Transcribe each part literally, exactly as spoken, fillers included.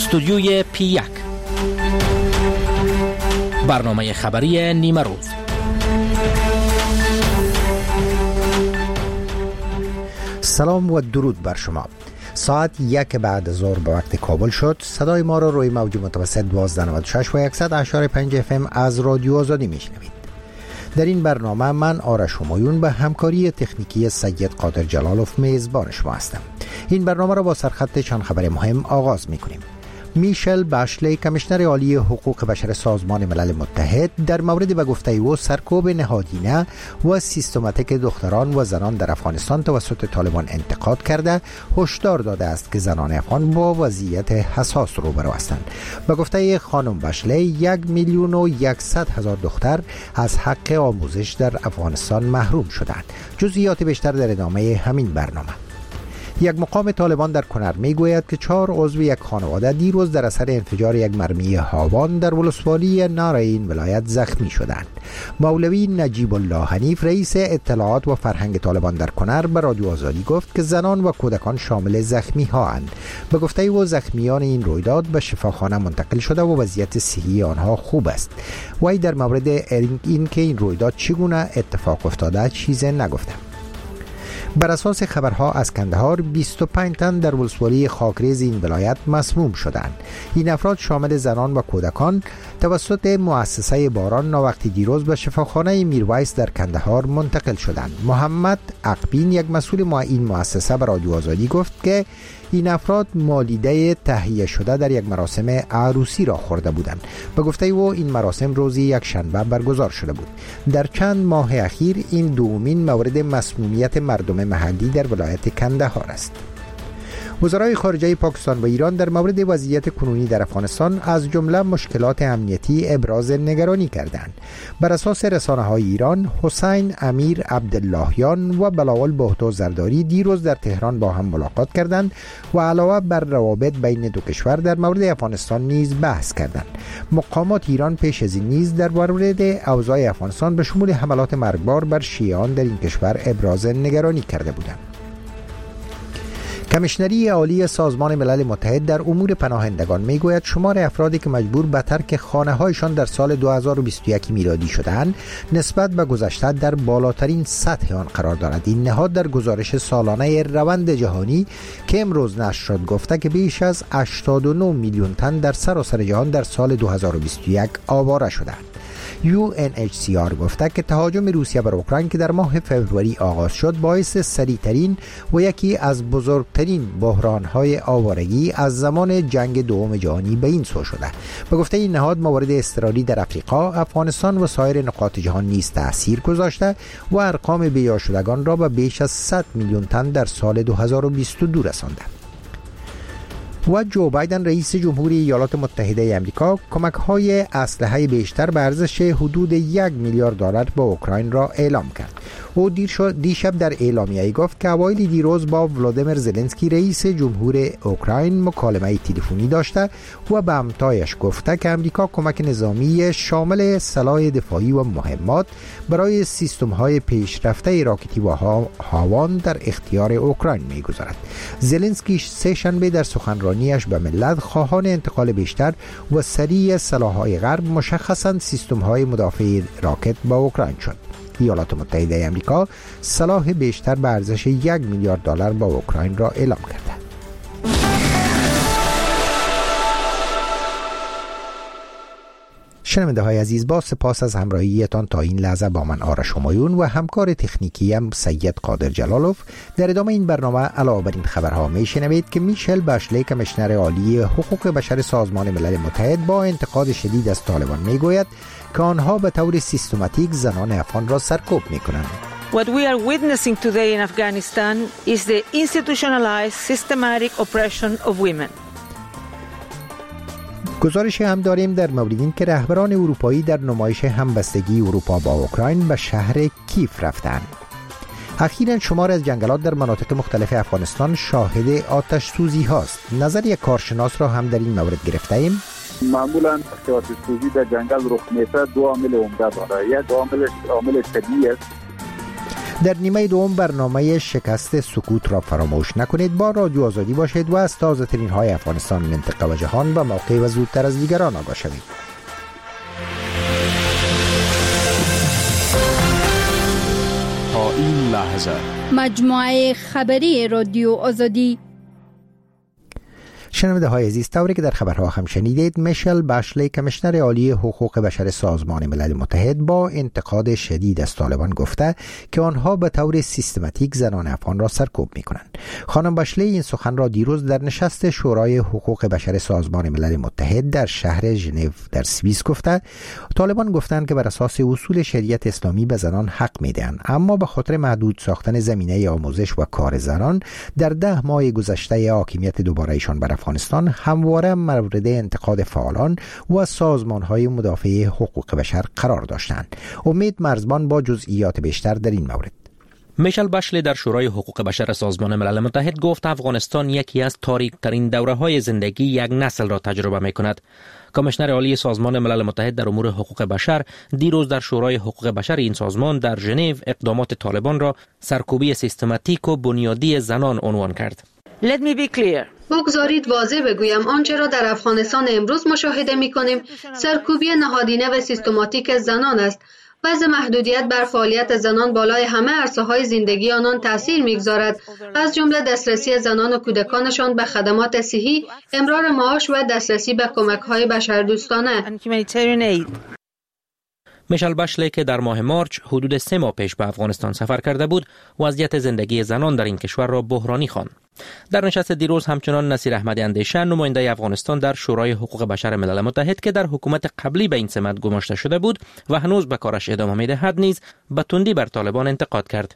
استودیوی پی یک، برنامه خبری نیمه روز. سلام و درود بر شما. ساعت یک بعد از ظهر به وقت کابل شد. صدای ما را روی موج متوسط دوازده نود و شش و صد و اشاره پنج اف ام از رادیو آزادی میشنوید. در این برنامه من آرش همایون به همکاری تکنیکی سید قادر جلالوف میزبان شما هستم. این برنامه را با سرخط چند خبر مهم آغاز میکنیم. میشل باشلی کمیشنر عالی حقوق بشر سازمان ملل متحد در مورد به گفته او سرکوب نهادینه و سیستماتیک دختران و زنان در افغانستان توسط طالبان انتقاد کرده هشدار داده است که زنان افغان با وضعیت حساس روبرو هستند. به گفته خانم باشلی یک میلیون و یکصد هزار دختر از حق آموزش در افغانستان محروم شدند. جزئیات بیشتر در ادامه همین برنامه. یک مقام طالبان در کنر می گوید که چهار عضو یک خانواده دیروز در اثر انفجار یک مرمی هاوان در ولسوالی نارین ولایت زخمی شدند. مولوی نجیب الله حنیف رئیس اطلاعات و فرهنگ طالبان در کنر به رادیو آزادی گفت که زنان و کودکان شامل زخمی ها اند. به گفته او زخمیان این رویداد به شفاخانه منتقل شده و وضعیت صحی آنها خوب است. وی در مورد این که این رویداد چگونه اتفاق افتاده چیزی نگفته. بر اساس خبرها از کندهار بیست و پنج تن در ولسوالی خاکریز این ولایت مسموم شدند. این افراد شامل زنان و کودکان توسط مؤسسه باران ناوقتی دیروز به شفاخانه میرویس در کندهار منتقل شدند. محمد عقبین یک مسئول این مؤسسه به رادیو آزادی گفت که این افراد مالیده تهیه شده در یک مراسم عروسی را خورده بودند. به گفته او این مراسم روزی یک شنبه برگزار شده بود. در چند ماه اخیر این دومین مورد مسمومیت مردم محلی در ولایت کندهار است. وزرای خارجه پاکستان و ایران در مورد وضعیت کنونی در افغانستان از جمله مشکلات امنیتی ابراز نگرانی کردند. بر اساس رسانه‌های ایران، حسین امیر عبداللهیان و بلاول بهتو زرداری دیروز در تهران با هم ملاقات کردند و علاوه بر روابط بین دو کشور در مورد افغانستان نیز بحث کردند. مقامات ایران پیش از این نیز در مورد اوضاع افغانستان به شمول حملات مرگبار بر شیعیان در این کشور ابراز نگرانی کرده بودند. کمیشنری عالی سازمان ملل متحد در امور پناهندگان میگوید شمار افرادی که مجبور به ترک خانه‌هایشان در سال دو هزار و بیست و یک میلادی شدند نسبت به گذشته در بالاترین سطح آن قرار دارد. این نهاد در گزارش سالانه روند جهانی که امروز نشر شد گفته که بیش از هشتاد و نه میلیون تن در سراسر جهان در سال دو هزار و بیست و یک آواره شدند. یو ان اچ سی آر گفته که تهاجم روسیه بر اوکراین که در ماه فوریه آغاز شد باعث سریعترین و یکی از بزرگترین بحران‌های آوارگی از زمان جنگ دوم جهانی به این سو شده. به گفته این نهاد موارد اضطراری در افریقا، افغانستان و سایر نقاط جهان نیز تأثیر گذاشته و ارقام بی‌یار شدگان را به بیش از صد میلیون تن در سال دو هزار و بیست و دو رسانده. و جو بایدن رئیس جمهوری ایالات متحده آمریکا کمک‌های اسلحه بیشتر به ارزش حدود یک میلیارد دلار به اوکراین را اعلام کرد. او دیشب در اعلامیه‌ای گفت که اوایل دیروز با ولادیمیر زلنسکی رئیس جمهور اوکراین مکالمه تلفنی داشته و به همتایش گفته که آمریکا کمک نظامی شامل سلاح دفاعی و مهمات برای سیستم‌های پیشرفته راکتی و هاوان در اختیار اوکراین می‌گذارد. زلنسکی سه شنبه در سخنرانیش به ملت خواهان انتقال بیشتر و سریع سلاح‌های غرب مشخصاً سیستم‌های مدافع راکت به اوکراین شد. ایالات متحده آمریکا سلاح بیشتر به ارزش یک میلیارد دلار به اوکراین را اعلام کرده. شنونده های عزیز، با سپاس از همراهیتان تا این لحظه با من آرش همایون و همکار تکنیکیم سید قادر جلالوف. در ادامه این برنامه علاوه بر این خبرها می شنوید که میشل باشلی کمیشنر عالی حقوق بشر سازمان ملل متحد با انتقاد شدید از طالبان می گوید که آنها به طور سیستماتیک زنان افغان را سرکوب می کنند. What we are witnessing today in Afghanistan is the institutionalized systematic oppression of women. گزارش هم داریم در مورد این که رهبران اروپایی در نمایش همبستگی اروپا با اوکراین به شهر کیف رفتند. اخیراً شمار از جنگلات در مناطق مختلف افغانستان شاهد آتش سوزی هاست. نظر یک کارشناس را هم در این مورد گرفته ایم. معمولاً آتش سوزی در جنگل رخ میده دو عامل عمده داره. یک عامل عامل طبیعی است. در نیمه دوم برنامه شکست سکوت را فراموش نکنید. با رادیو آزادی باشید و از تازه ترین های افغانستان، منطقه و جهان و موقع و زودتر از دیگران آگاه شوید. تا این لحظه مجموعه خبری رادیو آزادی. شنونده های عزیز، طوری که در خبرها هم شنیدید، میشل باشلی کمیشنر عالی حقوق بشر سازمان ملل متحد با انتقاد شدید از طالبان گفته که آنها به طور سیستماتیک زنان افغان را سرکوب می کنند. خانم باشلی این سخن را دیروز در نشست شورای حقوق بشر سازمان ملل متحد در شهر ژنو در سوئیس گفته. طالبان گفتند که بر اساس اصول شریعت اسلامی به زنان حق می دهند، اما به خاطر محدود ساختن زمینه آموزش و کار زنان در ده ماه گذشته حاکمیت دوباره ایشان بر افغانستان همواره مورد انتقاد فعالان و سازمان‌های مدافع حقوق بشر قرار داشتند. امید مرزبان با جزئیات بیشتر در این مورد. میشل باشلی در شورای حقوق بشر سازمان ملل متحد گفت افغانستان یکی از تاریک‌ترین دوره‌های زندگی یک نسل را تجربه می‌کند. کمیشنر عالی سازمان ملل متحد در امور حقوق بشر دیروز در شورای حقوق بشر این سازمان در ژنو اقدامات طالبان را سرکوبی سیستماتیک و بنیادی زنان عنوان کرد. Let me be clear. بگذارید واضح بگویم آنچه را در افغانستان امروز مشاهده می‌کنیم سرکوبی نهادینه و سیستماتیک زنان است. وضع محدودیت بر فعالیت زنان بالای همه عرصه‌های زندگی آنان تأثیر می‌گذارد، از جمله دسترسی زنان و کودکانشان به خدمات صحی، امرار معاش و دسترسی به کمک‌های بشردوستانه. میشل باشلی که در ماه مارچ حدود سه ماه پیش به افغانستان سفر کرده بود، وضعیت زندگی زنان در این کشور را بحرانی خواند. در نشست دیروز همچنان نصیر احمدی اندیشه، نماینده افغانستان در شورای حقوق بشر ملل متحد که در حکومت قبلی به این سمت گماشته شده بود و هنوز به کارش ادامه می‌دهد، نیز به تندی بر طالبان انتقاد کرد.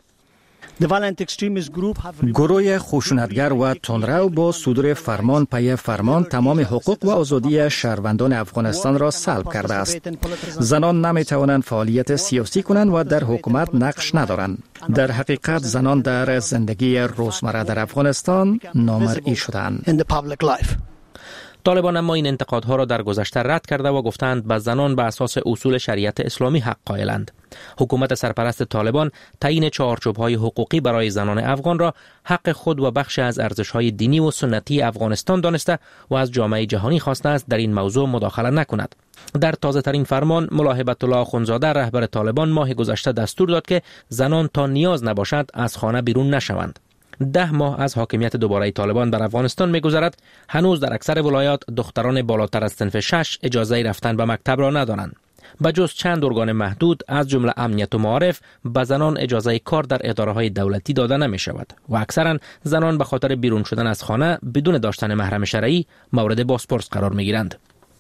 گروه خشونتگر و تندرو با صدور فرمان پی فرمان تمام حقوق و آزادی شهروندان افغانستان را سلب کرده است. زنان نمی توانند فعالیت سیاسی کنند و در حکومت نقش ندارند. در حقیقت زنان در زندگی روزمره در افغانستان نامرئی شدند. طالبان اما این انتقادها را در گذشته رد کرده و گفتند به زنان به اساس اصول شریعت اسلامی حق قائلند. حکومت سرپرست طالبان تعیین چارچوب‌های حقوقی برای زنان افغان را حق خود و بخش از ارزش‌های دینی و سنتی افغانستان دانسته و از جامعه جهانی خواسته است در این موضوع مداخله نکند. در تازه ترین فرمان ملاحبت الله اخونزاده رهبر طالبان ماه گذشته دستور داد که زنان تا نیاز نباشد از خانه بیرون نشوند. ده ماه از حاکمیت دوباره طالبان بر افغانستان می‌گذرد، هنوز در اکثر ولایات دختران بالاتر از صنف شش اجازه رفتن به مکتب را ندارند. به جز چند ارگان محدود از جمله امنیت و معارف به زنان اجازه کار در اداره‌های دولتی داده نمی‌شود و اکثرا زنان به خاطر بیرون شدن از خانه بدون داشتن محرم شرعی مورد بازپرس قرار می‌گیرند.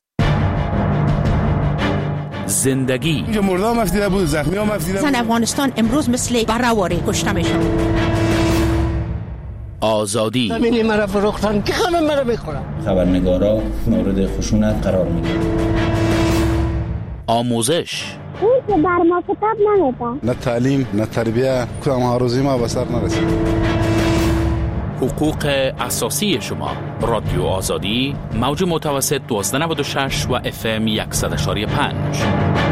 زندگی مردم مفیده بود، زخمی ها مفیده بود. زن افغانستان امروز مثل بره‌واره کشته میشن. آزادی زمینی مرا فروختن که همه مرا میخورن. خبرنگارا مورد خشونت قرار میگیرن. آموزش اون که بر ما کتاب نمیده. نه تعلیم نه تربیه، کدام آرزوی ما به سر نرسید. حقوق اساسی شما. رادیو آزادی، موج متوسط دوازده نود و شش و اف ام صد و یک و پنج.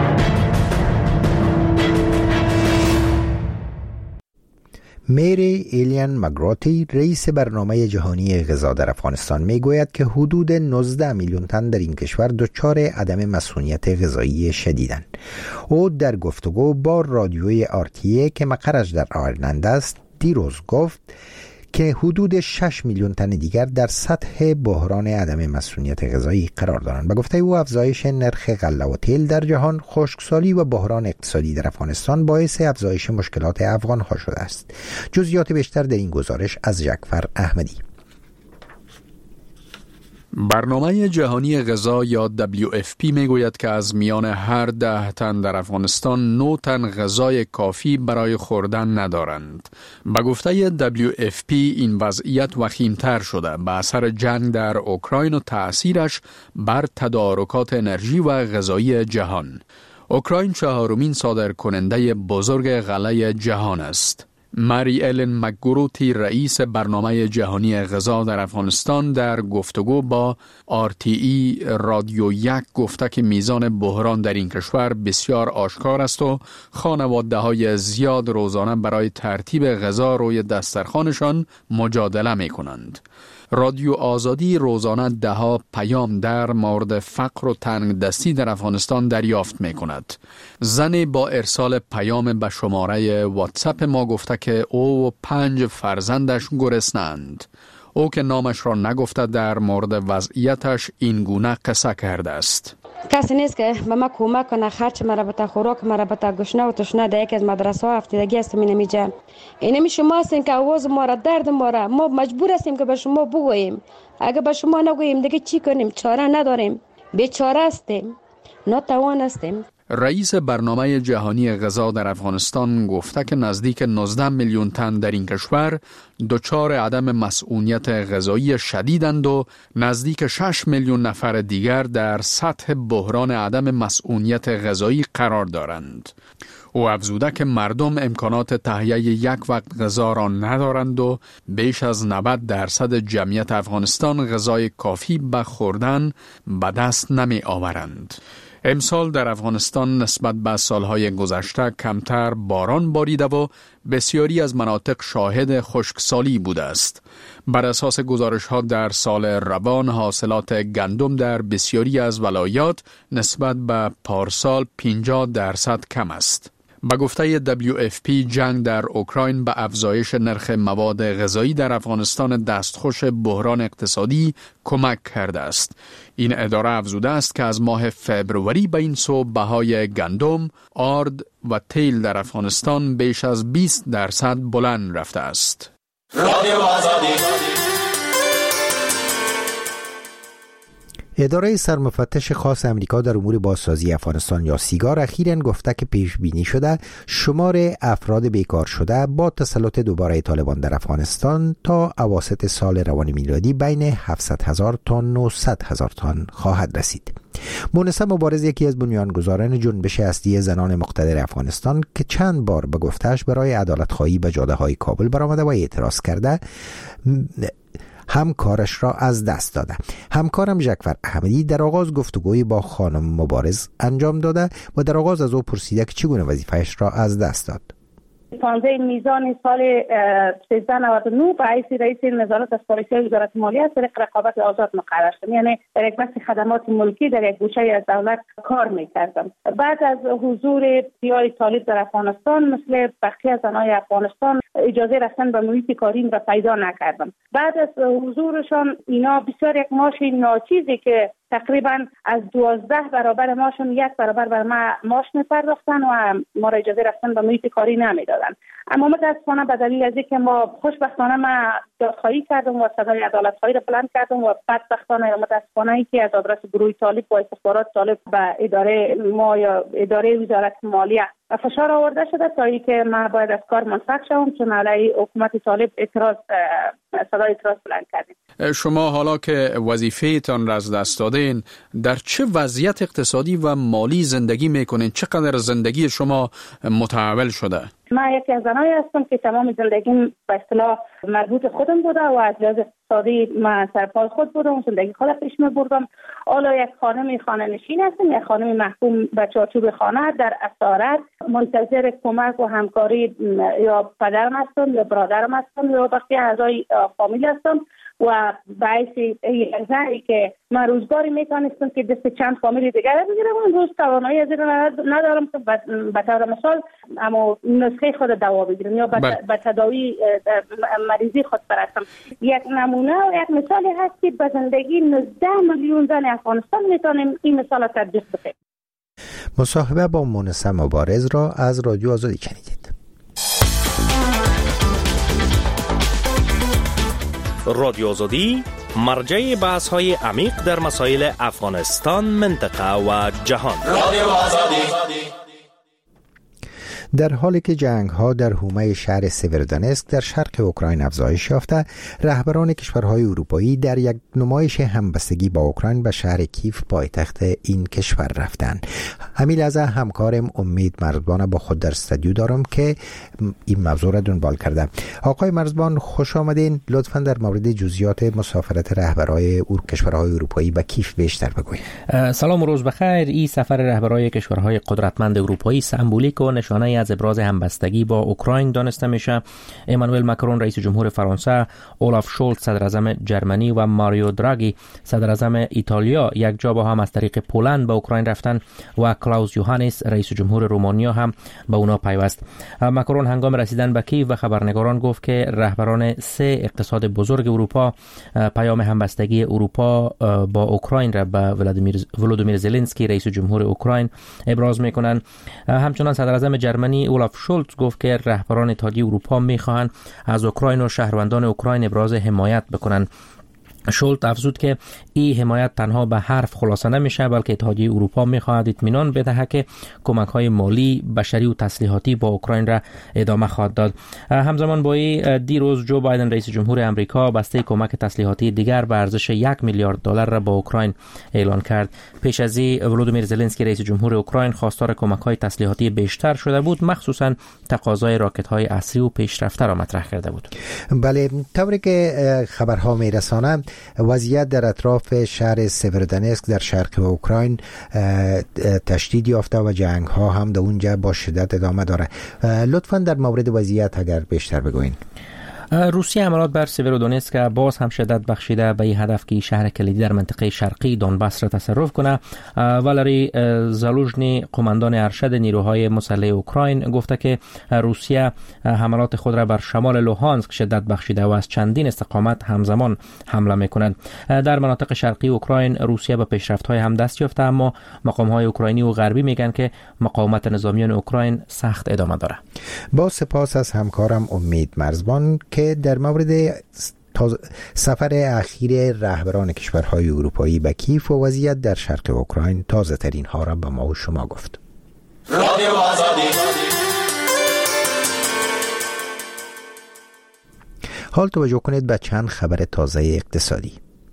میری ایلیان مگراتی رئیس برنامه جهانی غذا در افغانستان میگوید که حدود نوزده میلیون تن در این کشور دچار عدم مسئولیت غذایی شدیدند. او در گفتگو با رادیوی آرتیه که مقرش در آیرلند است دیروز گفت که حدود شش میلیون تن دیگر در سطح بحران عدم مسئولیت غذایی قرار دارند. به گفته او افزایش نرخ غله و تیل در جهان، خشکسالی و بحران اقتصادی در افغانستان باعث افزایش مشکلات افغان ها شده است. جزئیات بیشتر در این گزارش از جعفر احمدی. برنامه جهانی غذا یا دبلیو اف پی میگوید که از میان هر ده تن در افغانستان نه تن غذای کافی برای خوردن ندارند. به گفته دبلیو اف پی این وضعیت وخیم‌تر شده به اثر جنگ در اوکراین و تأثیرش بر تدارکات انرژی و غذایی جهان. اوکراین چهارمین صادرکننده بزرگ غله جهان است. ماری الن مکگروتی رئیس برنامه جهانی غذا در افغانستان در گفتگو با آر تی ای رادیو یک گفته که میزان بحران در این کشور بسیار آشکار است و خانواده های زیاد روزانه برای ترتیب غذا روی دسترخوانشان مجادله می کنند. رادیو آزادی روزانه ده ها پیام در مورد فقر و تنگ دستی در افغانستان دریافت می کند. زنی با ارسال پیام به شماره واتساپ ما گفته که او و پنج فرزندش گرسنه‌اند. او که نامش را نگفته در مورد وضعیتش این گونه قصه کرده است. کسی نیست که به ما کمک کنه، خرچ مرا بتا، خوراک مرا بتا، گشنه و تشنه در یکی از مدرسه ها هفتگی هستم این میجا. اینمی شما هستین که آواز ما را، درد ما را ما مجبور هستیم که به شما بگوییم. اگه به شما نگوییم دیگه چی کنیم؟ چاره نداریم، بیچاره هستیم، ناتوان هستیم. رئیس برنامه جهانی غذا در افغانستان گفته که نزدیک نوزده میلیون تن در این کشور دچار عدم مسئولیت غذایی شدیدند و نزدیک شش میلیون نفر دیگر در سطح بحران عدم مسئولیت غذایی قرار دارند. او افزوده که مردم امکانات تهیه یک وقت غذا را ندارند و بیش از نود درصد جمعیت افغانستان غذای کافی به خوردن به دست نمی آورند. امسال در افغانستان نسبت به سالهای گذشته کمتر باران باریده و بسیاری از مناطق شاهد خشکسالی بوده است. بر اساس گزارش‌ها در سال روان حاصلات گندم در بسیاری از ولایات نسبت به پارسال پنجاه درصد کم است. به گفته دبلیو اف پی جنگ در اوکراین به افزایش نرخ مواد غذایی در افغانستان دستخوش بحران اقتصادی کمک کرده است. این اداره افزوده است که از ماه فبروری به این سو بهای گندم، آرد و تیل در افغانستان بیش از بیست درصد بلند رفته است. رادیو آزادی. اداره سرمفتش خاص امریکا در امور بازسازی افغانستان یا سیگار اخیراً گفته که پیش بینی شده شمار افراد بیکار شده با تسلط دوباره طالبان در افغانستان تا اواسط سال روان میلادی بین هفتصد هزار تا نهصد هزار تن خواهد رسید. مونسه مبارز یکی از بنیانگذاران جنبش اصلی زنان مقتدر افغانستان که چند بار به گفته‌اش برای عدالت خواهی به جاده های کابل برآمده و اعتراض کرده همکارش را از دست داده. همکارم ژکفر احمدی در آغاز گفتگوی با خانم مبارز انجام داده و در آغاز از او پرسیده که چگونه وظیفه‌اش را از دست داد. پانزده میزان سال سیزده نود و نه به حیث رئیس نظارت از پالیسی وزارت مالیه از طریق رقابت آزاد مقرر شدم، یعنی در یک بخش خدمات ملکی در یک گوشه از دولت کار میکردم. بعد از حضور دیار طالب در افغانستان مثل بقیه زنای افغانستان اجازه رفتن به محیط کاریم را پیدا نکردم. بعد از حضورشان اینا بسیار یک معاش ناچیزی که تقریبا از دوازده برابر ماشون یک برابر بر ما ماش می‌پرداختن و ما را اجازه رفتن به محیط کاری نمیدادن. اما متاسفانه به دلیل از اینکه ما خوشبختانه ما دادخواهی کردم و صدای عدالت خواهی را بلند کردم و بدبختانه و متاسفانه ای که از آدرس گروه طالب و استخبارات طالب به اداره ما یا اداره وزارت مالیه فشار آورده شده تا اینکه ما باید از کار منفک شوم، چون علیه حکومت طالب اعتراض صدای اعتراض بلند کردیم. شما حالا که وظیفه‌تان را از دست دادین در چه وضعیت اقتصادی و مالی زندگی میکنین؟ چقدر زندگی شما متحول شده؟ من یکی از زنایی هستم که تمام زندگیم به اصطلاح مربوط خودم بوده و از لحاظ اقتصادی من سرپای خود بودم، زندگی خودم پیش می‌بردم. حالا یک خانم خانه نشین هستم، یک خانم محکوم به چارچوب خانه در اسارت، منتظر کمک و همکاری یا پدرم هستم یا برادرم هستم یا بقیه اعضای فامیل هستم و باعث زنی که من روزگاری میتونستم که دست چند فامیل دیگر بگیرم و روز توانایی از این ندارم که به طور مثال اما نسخه خود دوا بگیرم یا به تداوی مریضی خود برسم. یک نمونه و یک مثالی هست که به زندگی نوزده میلیون زن افغانستان میتونیم این مثال را تطبیق بدیم. مصاحبه با مونسه مبارز را از رادیو آزادی شنیدید. رادیو آزادی مرجع بحث های عمیق در مسائل افغانستان، منطقه و جهان. رادیو آزادی. در حالی که جنگ ها در حومه شهر سیورودانسک در شرق اوکراین افزایش یافته، رهبران کشورهای اروپایی در یک نمایش همبستگی با اوکراین به شهر کیف پایتخت این کشور رفتند. همین لحظه همکارم امید مرزبان با خود در استودیو دارم که این موضوع را دنبال کرده. آقای مرزبان خوش آمدین. لطفاً در مورد جزئیات مسافرت رهبرای اور کشورهای اروپایی به کیف بیشتر بگویید. سلام و روز بخیر. این سفر رهبرای کشورهای قدرتمند اروپایی سمبولیک و نشانه از ابراز همبستگی با اوکراین دانسته میشه. امانوئل ماکرون رئیس جمهور فرانسه، اولاف شولز صدر اعظم جرمنی و ماریو دراگی صدر اعظم ایتالیا یک جا با هم از طریق پولند به اوکراین رفتن و کلاوس یوهانیس رئیس جمهور رومانیا هم به اونا پیوست. ماکرون هنگام رسیدن به کیف و خبرنگاران گفت که رهبران سه اقتصاد بزرگ اروپا پیام همبستگی اروپا با اوکراین را به ولودیمیر زلنسکی رئیس جمهور اوکراین ابراز میکنند. همچنان صدر اعظم جرمنی اولاف شولز گفت که رهبران اتحادیه اروپا میخواهند از اوکراین و شهروندان اوکراین ابراز حمایت بکنند. شولت افزود که این حمایت تنها به حرف خلاصه نمیشه، بلکه اتحادیه اروپا میخواهد اطمینان بده که کمک های مالی، بشری و تسلیحاتی با اوکراین را ادامه خواهد داد. همزمان با این دیروز جو بایدن رئیس جمهور امریکا بسته کمک تسلیحاتی دیگر به ارزش یک میلیارد دلار را با اوکراین اعلان کرد. پیش از این ولودیمیر زلنسکی رئیس جمهور اوکراین خواستار کمک های تسلیحاتی بیشتر شده بود، مخصوصا تقاضای راکت های عصری و پیشرفته را مطرح کرده بود. بله، طوری که خبرها میرسانه وضعیت در اطراف شهر سیورودانسک در شرق اوکراین تشدید یافته و جنگ ها هم در اونجا با شدت ادامه داره. لطفاً در مورد وضعیت اگر بیشتر بگوین. روسیه حملات بر سیورودونتسک باز هم شدت بخشیده به این هدف که شهر کلیدی در منطقه شرقی دونباس را تصرف کنه. والری زالوژنی قماندان ارشد نیروهای مسلح اوکراین گفته که روسیه حملات خود را بر شمال لوهانسک شدت بخشیده و از چندین استقامت همزمان حمله می‌کند. در مناطق شرقی اوکراین روسیه به پیشرفت‌های هم دست یافته، اما مقام‌های اوکراینی و غربی میگن که مقاومت نظامیان اوکراین سخت ادامه داره. با سپاس از همکارم امید مرزبان که در مورد سفر اخیر رهبران کشورهای اروپایی به کیف و وضعیت در شرق اوکراین تازه ترین ها را به ما و شما گفت. رادیو آزادی. حال توجه کنید به چند خبر تازه اقتصادی.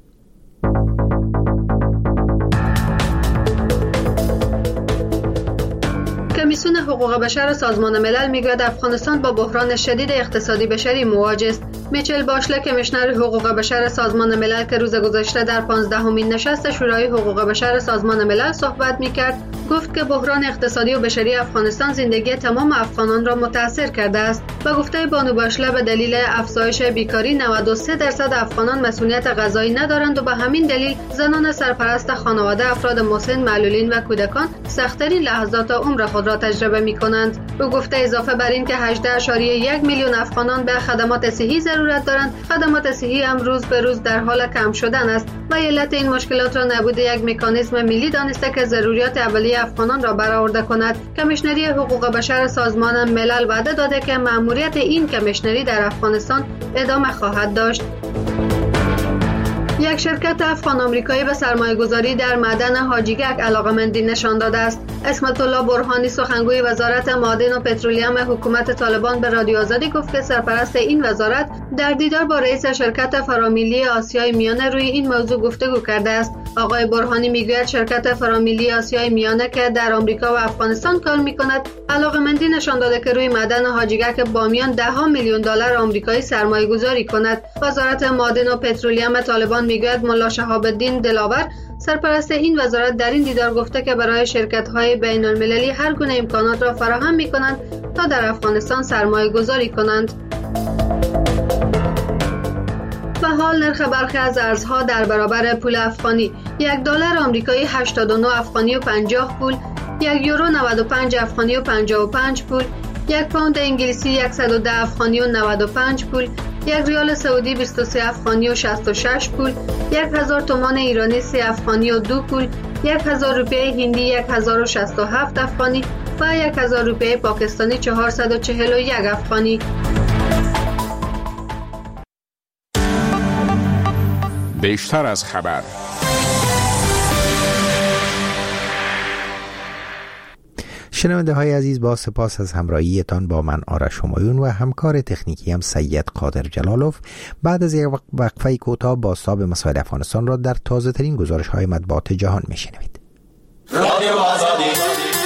کمیسیون حقوق بشر سازمان ملل میگوید افغانستان با بحران شدید اقتصادی بشری مواجه است. میچل باشله کمیشنر حقوق بشر سازمان ملل که روز گذشته در پانزدهمین نشست شورای حقوق بشر سازمان ملل صحبت میکرد، گفت که بحران اقتصادی و بشری افغانستان زندگی تمام افغانان را متاثر کرده است. و گفته بانو باشله به دلیل افزایش بیکاری نود و سه درصد افغانان مسئولیت غذایی ندارند و به همین دلیل زنان سرپرست خانواده، افراد مسن، معلولین و کودکان سخت‌ترین لحظات عمر خود را تجربه می‌کنند. او گفته اضافه بر این که هجده اشاریه یک میلیون افغانان به خدمات صحی ضرورت دارند. خدمات صحی هم روز به روز در حال کم شدن است و علت این مشکلات را نبود یک مکانیزم ملی دانسته که ضروریات اولیه افغانان را برآورده کند. کمیشنری حقوق بشر سازمان ملل وعده داده که مأموریت این کمیشنری در افغانستان ادامه خواهد داشت. یک شرکت افغان آمریکایی به سرمایه گذاری در معدن حاجیگک علاقمندی نشان داده است. اسمت الله برهانی سخنگوی وزارت معادن و پترولیم حکومت طالبان به رادیو آزادی گفت که سرپرست این وزارت در دیدار با رئیس شرکت فرامیلی آسیای میانه روی این موضوع گفتگو کرده است. آقای برهانی میگوید شرکت فرامیلی آسیای میانه که در آمریکا و افغانستان کار میکند علاقمندی نشان داده که روی معدن حاجیگک بامیان ده ها میلیون دلار آمریکایی سرمایه گذاری کند. وزارت معادن و پترولیم طالبان میگوید ملا شهاب الدین دلاور سرپرست این وزارت در این دیدار گفته که برای شرکت‌های بین المللی هر گونه امکانات را فراهم می‌کنند تا در افغانستان سرمایه گذاری کنند. و حال نرخ برخی از ارزها در برابر پول افغانی: یک دلار آمریکایی هشتاد و نه افغانی و پنجاه پول، یک یورو نود و پنج افغانی و پنجاه و پنج پول، یک پوند انگلیسی صد و ده افغانی و نود و پنج پول، یک ریال سعودی بیست و سه افغانی و شصت و شش پول، یک هزار تومان ایرانی سه افغانی و دو پول، یک هزار روپیه هندی یک هزار و شصت و هفت افغانی و یک هزار روپیه پاکستانی چهارصد و چهل و یک افغانی. بیشتر از خبر. شنونده های عزیز، با سپاس از همراهیتان با من آرش همایون و همکار تکنیکی هم سید قادر جلالوف، بعد از یک وقفه کوتاه بازتاب مسائل افغانستان را در تازه ترین گزارش های مطبوعات جهان میشنوید. رادیو آزادی.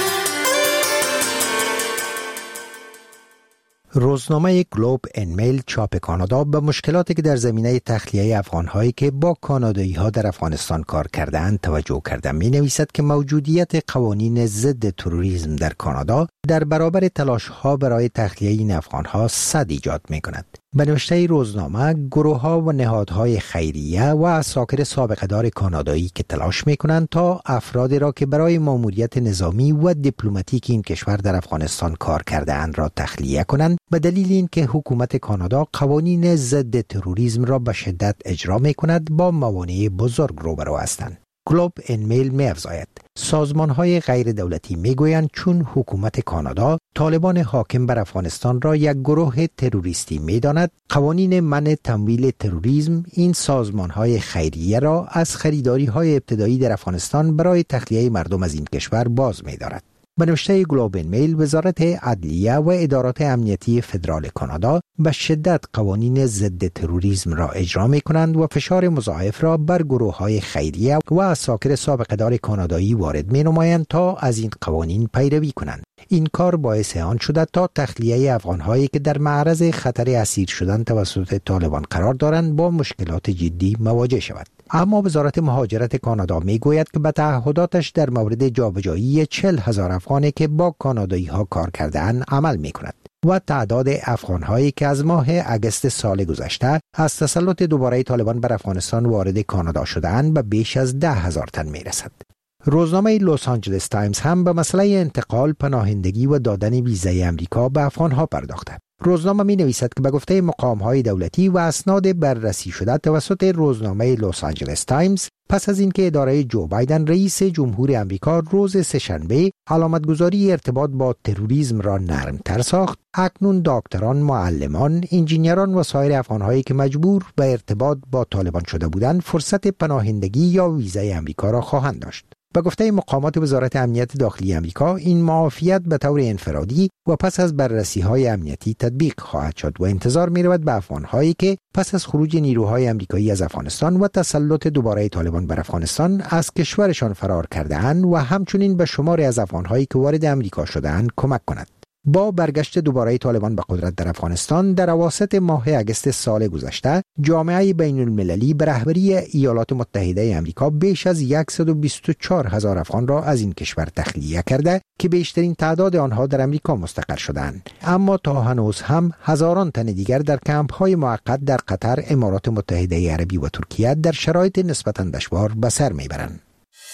روزنامه گلوب ان میل چاپ کانادا به مشکلاتی که در زمینه تخلیه افغان‌هایی که با کانادایی‌ها در افغانستان کار کرده‌اند توجه کرده می‌نویسد که موجودیت قوانین ضد تروریسم در کانادا در برابر تلاش‌ها برای تخلیه این افغان‌ها صد ایجاد می‌کند. به نوشته روزنامه، گروه‌ها و نهادهای خیریه و عساکر سابقه‌دار کانادایی که تلاش می‌کنند تا افرادی را که برای ماموریت نظامی و دیپلماتیک این کشور در افغانستان کار کرده‌اند را تخلیه کنند، به دلیل اینکه حکومت کانادا قوانین ضد تروریسم را به شدت اجرا می‌کند، با موانع بزرگ روبرو هستند. گلوب ان میل می‌افزاید سازمان‌های غیر دولتی می‌گویند چون حکومت کانادا طالبان حاکم بر افغانستان را یک گروه تروریستی می‌داند، قوانین منع تمویل تروریسم این سازمان‌های خیریه را از خریداری‌های ابتدایی در افغانستان برای تخلیه مردم از این کشور باز می‌دارد. به نوشته گلوب ان میل، وزارت عدلیه و ادارات امنیتی فدرال کانادا به شدت قوانین ضد تروریسم را اجرا می کنند و فشار مضاعف را بر گروه‌های خیریه و عساکر سابقه‌دار کانادایی وارد می نمایند تا از این قوانین پیروی کنند. این کار باعث آن شده تا تخلیه افغان‌هایی که در معرض خطر اسیر شدن توسط طالبان قرار دارند با مشکلات جدی مواجه شود. اما وزارت مهاجرت کانادا می گوید که به تعهداتش در مورد جابجایی چهل هزار افغانی که با کانادایی ها کار کرده‌اند عمل می کند و تعداد افغان هایی که از ماه اگست سال گذشته از تسلط دوباره طالبان بر افغانستان وارد کانادا شده‌اند به بیش از ده هزار تن می رسد. روزنامه لس آنجلس تایمز هم به مسئله انتقال، پناهندگی و دادن ویزای امریکا به افغان‌ها پرداخته. روزنامه می نویسد که به گفته مقام‌های دولتی و اسناد بررسی شده توسط روزنامه لس آنجلس تایمز، پس از اینکه اداره جو بایدن رئیس جمهور امریکا روز سه‌شنبه علامتگذاری ارتباط با تروریسم را نرم‌تر ساخت، اکنون دکتران، معلمان، انجینران و سایر افغان‌هایی که مجبور به ارتباط با طالبان شده بودند فرصت پناهندگی یا ویزای امریکا را خواهند داشت. به گفته مقامات وزارت امنیت داخلی امریکا، این معافیت به طور انفرادی و پس از بررسی‌های امنیتی تطبیق خواهد شد و انتظار می‌رود به افغان‌هایی که پس از خروج نیروهای امریکایی از افغانستان و تسلط دوباره طالبان بر افغانستان از کشورشان فرار کرده‌اند و همچنین به شماری از افغان‌هایی که وارد امریکا شده‌اند کمک کند. با برگشت دوباره طالبان به قدرت در افغانستان در اواسط ماه اگست سال گذشته، جامعه بین المللی به رهبری ایالات متحده آمریکا بیش از صد و بیست و چهار هزار افغان را از این کشور تخلیه کرده که بیشترین تعداد آنها در امریکا مستقر شدند. اما تا هنوز هم هزاران تن دیگر در کمپ‌های موقت در قطر، امارات متحده عربی و ترکیه در شرایط نسبتاً دشوار به سر میبرند.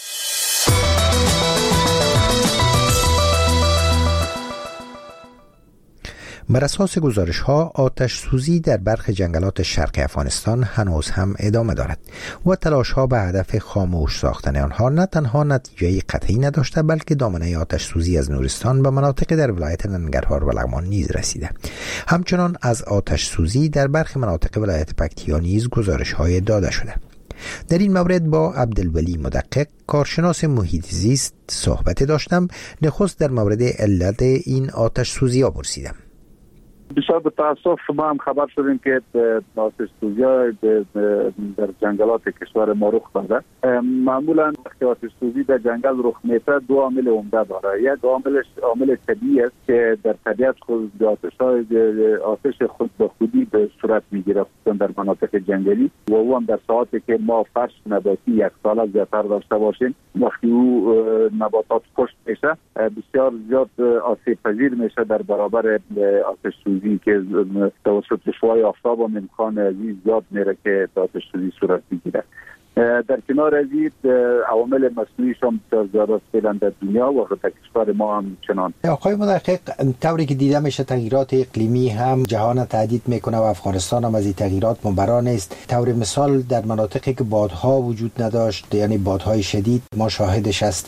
بر اساس گزارش ها، آتش سوزی در برخی جنگلات شرق افغانستان هنوز هم ادامه دارد و تلاش ها به هدف خاموش ساختن آنها نه تنها نتیجه قطعی نداشته، بلکه دامنه آتش سوزی از نورستان به مناطق در ولایت ننگرهار و لغمان نیز رسیده. همچنان از آتش سوزی در برخی مناطق ولایت پکتیا نیز گزارش های داده شده. در این مورد با عبدالولی مدقق، کارشناس محیط زیست، صحبت داشتم. نخست در مورد علت این آتش سوزی ها پرسیدم. بسیار به تاسف ما هم خبر شدیم که آتش سوزی در جنگلات کشور ما رخ داده. معمولا وقتی آتش سوزی در جنگل رخ میده دو عامل عمده داره. یک عاملش عامل طبیعی است که در طبیعت خود آتش‌های آتش خود به خودی به صورت میگیره در مناطق جنگلی و او هم در ساعتی که ما فرش نباتی یک سال زیادتر داشته باشیم، وقتی او نباتات خشک میشه بسیار زیاد آسیب پذیر میشه در برابر آتش سوزی که توسط شعاع آفتاب هم امکان ازی زیاد میره که آتش سوزی صورت بگیره. در کنار از این عوامل مصنوعی هم بسیار زیاد فعلا در دنیا و در کشور ما هم چنان. آقای مدقق، طوری که دیده میشه تغییرات اقلیمی هم جهان تهدید میکنه و افغانستان هم از این تغییرات مبرا نیست. طور مثال در مناطقی که بادها وجود نداشت، یعنی بادهای شدید، ما شاهدش هستیم.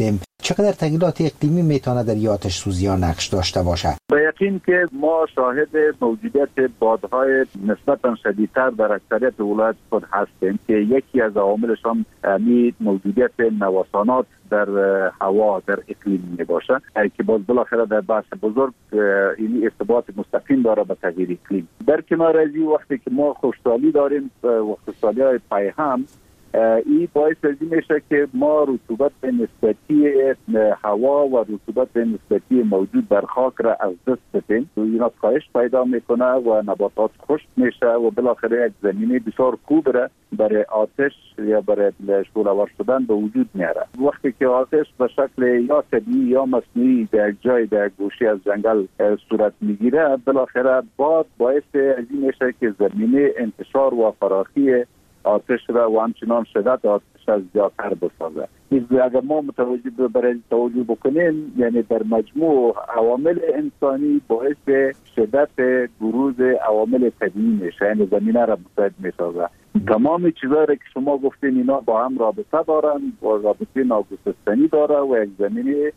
چقدر تغییرات اقلیمی میتونه در این آتش سوزی ها نقش داشته باشه؟ به یقین که ما شاهد موجودیت بادهای نسبتا شدیدتر در اکثریت ولایات خود هستیم که یکی از عواملشان می موجودیت نوسانات در هوا در اقلیم می باشه که باز بالاخره در بحث بزرگ این ارتباط مستقیم داره به تغییر اقلیم. در کنار از این وقتی که ما خشکسالی داریم و خشکسالی های پیهم، این باعث از این میشه که ما رطوبت نسبتی هوا و رطوبت نسبتی موجود در خاک را از دست بدیم. اینا کاهش پیدا میکنه و نباتات خشک میشه و بالاخره یک زمینه بسیار خوب را برای آتش یا برای شعله‌ور شدن به وجود میاره. وقتی که آتش به شکل یا طبیعی یا مصنوعی در جای در گوشه از جنگل صورت میگیره، بالاخره باد باعث از این میشه که زمینه انتشار و فراخی آتش را و همچنان شدت آتش از زیادتر بسازه. اگر ما متوجه برای توجه بکنیم، یعنی در مجموع عوامل انسانی باعث شدت بروز عوامل طبیعی میشه، یعنی زمینه را مساعد میسازه. تمام چیزایی که شما گفتین اینا با هم رابطه دارن و رابطه ناگسستنی داره و یک زمینه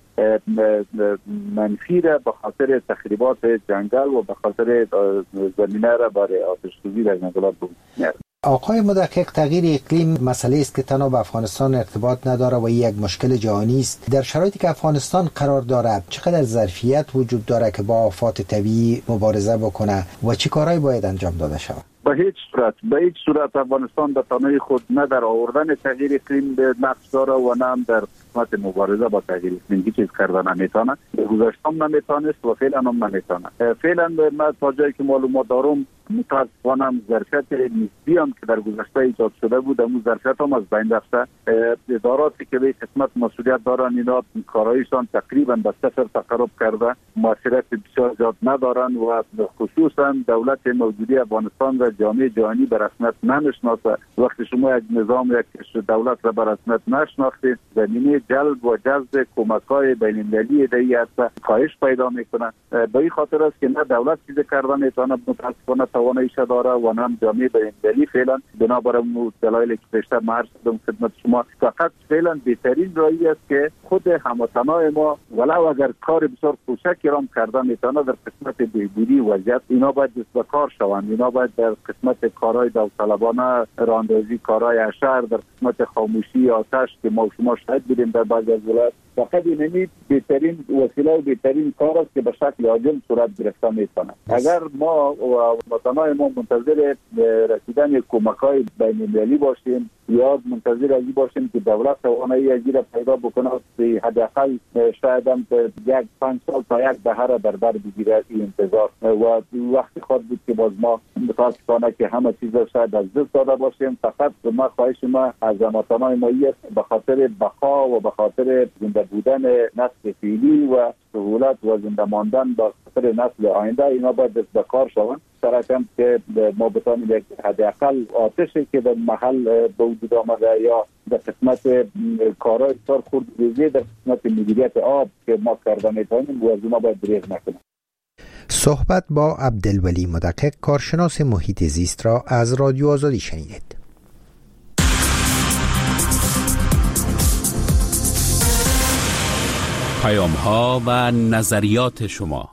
منفی را به خاطر تخریبات جنگل و به خاطر زمینه را برای آتش سوزی در جنگلات میاره. آقای مدقق، تغییر اقلیم مسئله است که تنها به افغانستان ارتباط نداره و یک مشکل جهانی است. در شرایطی که افغانستان قرار دارد، چقدر ظرفیت وجود داره که با آفات طبیعی مبارزه بکنه و چه کارهایی باید انجام داده شود؟ به هیچ صورت به هیچ صورت افغانستان به تنهایی خود نه در آوردن تغییر اقلیم به نقش داره و نه هم در قسمت مبارزه با تغییر اقلیم هیچ چیز کرده نمیتونه. گذشته هم نمیتونست و فعلا هم نمیتونه. فعلا من تا جایی که معلومات دارم متاسفانه ظرفیت نسبی هم که در گذشته ایجاد شده بود، اون ظرفیت هم از بین رفته. اداراتی که به قسمت مسئولیت دارن اینا کارایشان تقریبا به صفر تقرب کرده، موثریت بسیار زیاد ندارن و خصوصا دولت موجودی افغانستان و جامعه جهانی به رسمیت نمیشناسه. وقتی شما یک نظام یک دولت را به رسمیت نشناختید، زمینه جلب و جذب کمک‌های بین‌المللی دیگه هست کاهش پیدا میکنه. به این خاطر است که نه دولت چیز کردن میتونه متاسفانه تواناییش داره و نه جامعه بین‌المللی فعلا بنابر دلایلی که پیشتر عرض کردم خدمت شما، فقط فعلا بهترین راهی است که خود هموطنان ما ولو اگر کار بسیار کوچکی را کردن میتونه در قسمت بهبودی وضعیت اینا باید دست به کار شوند. اینا باید در قسمت کارهای داوطلبانه راندازی، کارهای اشر، در قسمت خاموشی آتش که ما شما شاهد بودیم در بعضی از ولایات، فقط این بهترین وسیله و بهترین کار است که به شکل عاجل صورت گرفته میتونه. اگر ما و وطنای ما منتظر رسیدن کمک‌های بین‌المللی باشیم یا منتظر از این باشیم که دولت توانایی ازی را پیدا بکنه که حداقل شاید هم یک پنج سال تا یک دهه را در بر بگیره این انتظار و وقتی خود بود که باز ما متاسفانه که همه چیز را شاید از دست داده باشیم. فقط ما خواهش ما از وطنای ما است به خاطر بقا و به خاطر زنده بودن نسل فعلی و سهولت و زنده ماندن با خاطر نسل آینده اینا باید دست به کار شوند. سرکم که ما بتانیم یک حداقل آتشی که در محل به وجود آمده یا در قسمت کارهای بسیار خردریزی در قسمت مدیریت آب که ما کرده میتونیم و از اونا باید دریغ نکنیم. صحبت با عبدالولی مدقق، کارشناس محیط زیست را از رادیو آزادی شنیدید. پیام ها و نظریات شما.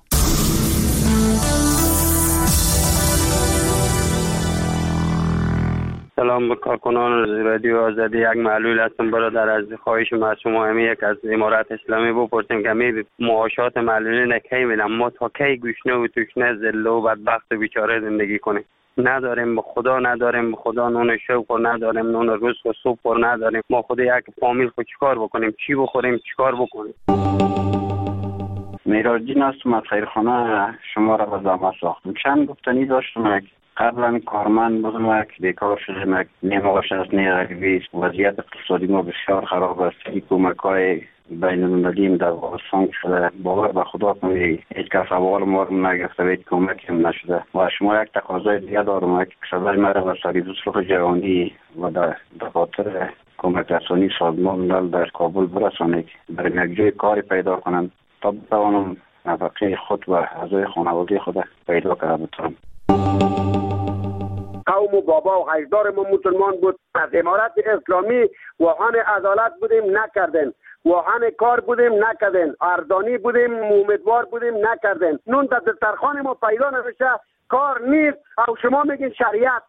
سلام به کارکنان رادیو آزادی. یک معلول هستم برادر، از خواهش ما از شما همی یک از امارات اسلامی بپرسیم که همی معاشات معلولین کی میدن، ما تا کی گوشنه و توشنه ذله و بدبخت و بیچاره زندگی کنیم؟ نداریم به خدا، نداریم به خدا نون شوق و نداریم نون رزق و سوپ و نداریم. ما خود یک فامیل خود چیکار بکنیم؟ چی بخوریم؟ چیکار بکنیم؟ میراجین هستم از خیرخانه شما را به زحمت ساختم. چند گفتنی داشتم. قبلا کارمند بودم، بیکار شدم، نیمه از نیغریبی وضعیت اقتصادی ما بسیار خراب است. کمک‌های بین المللی در افغانستان شده، باور به خدا کنید هیچ کس اول ما رو نگرفته و هیچ کمکی هم نشده. و شما یک تقاضای دیگه دارم که صدای مرا به سری صلح جهانی و در دفاتر کمک رسانی سازمان ملل در کابل برسانید، برای یک جای کاری پیدا کنم تا بتوانم نفقه خود و اعضای خانواده خود پیدا کرده بتونم. قوم و بابا و اجدار ما مسلمان بود، از امارت اسلامی واقعا عدالت بودیم نکردن. واهن کار بودیم نکردین، اردانی بودیم امیدوار بودیم نکردین. نون در دسترخوان ما پیدا نمیشه، کار نیست او شما میگین شریعت.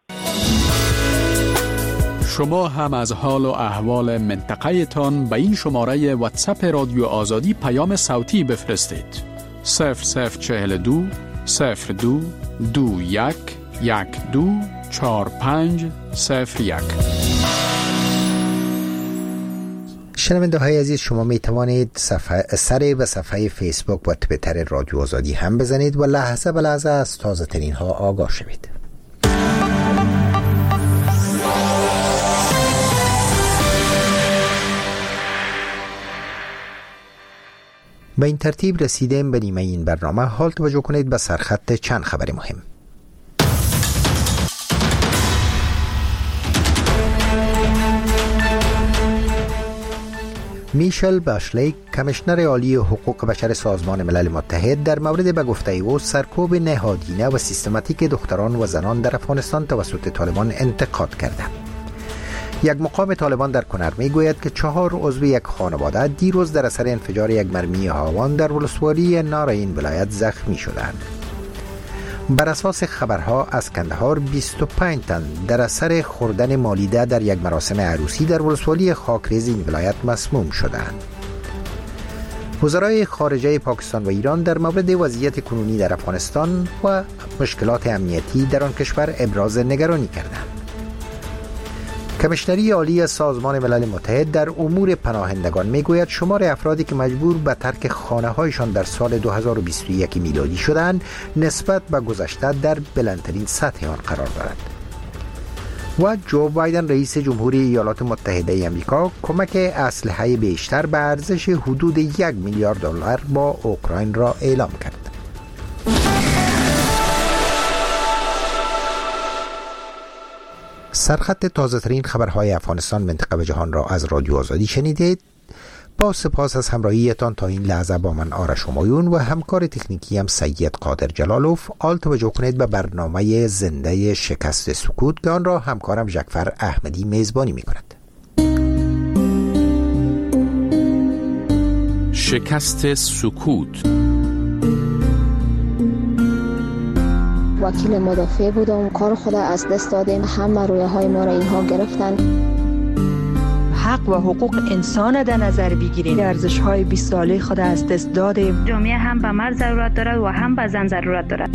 شما هم از حال و احوال منطقه تان به این شماره واتساپ رادیو آزادی پیام صوتی بفرستید. صفر صفر چهل دو صفر دو دو یک یک دو چهار پنج صفر یک. شنونده های عزیز، شما می توانید صفحه سر به صفحه فیسبوک و توییتر رادیو آزادی هم بزنید و لحظه به لحظه از تازه ترین ها آگاه شوید. به این ترتیب رسیدیم به نیمه این برنامه. حال توجه کنید به سرخط چند خبر مهم. میشل باشلی، کمیشنر عالی حقوق بشر سازمان ملل متحد، در مورد به گفته او سرکوب نهادینه و سیستماتیک دختران و زنان در افغانستان توسط طالبان انتقاد کرده. یک مقام طالبان در کنر می گوید که چهار عضو یک خانواده دیروز در اثر انفجار یک مرمی هاوان در ولسوالی نارین ولایت زخمی شدند. بر اساس خبرها از کندهار بیست و پنج تن در اثر خوردن مالیده در یک مراسم عروسی در ولسوالی خاکریز این ولایت مسموم شدند. وزرای خارجه پاکستان و ایران در مورد وضعیت کنونی در افغانستان و مشکلات امنیتی در آن کشور ابراز نگرانی کردند. کمیشنری عالی سازمان ملل متحد در امور پناهندگان میگوید شمار افرادی که مجبور به ترک خانه‌هایشان در سال دو هزار و بیست و یک میلادی شدند نسبت به گذشته در بلندترین سطح آن قرار دارد. و جو بایدن رئیس جمهوری ایالات متحده آمریکا کمک اسلحه بیشتر به ارزش حدود یک میلیارد دلار با اوکراین را اعلام کرد. سرخط تازه ترین خبرهای افغانستان، منطقه و جهان را از رادیو آزادی شنیدید. با سپاس از همراهیتان تا این لحظه با من آرش همایون و همکار تکنیکی هم سید قادر جلالوف. آل توجه کنید به برنامه زنده شکست سکوت که آن را همکارم جعفر احمدی میزبانی می کند. شکست سکوت. وکیل مدافع بودم، کار خود از دست دادیم، همه رویه های ما را اینها گرفتن. حق و حقوق انسان در نظر بگیریم، ارزش های بیست ساله خود از دست دادیم. جامعه هم به مرد ضرورت دارد و هم به زن ضرورت دارد.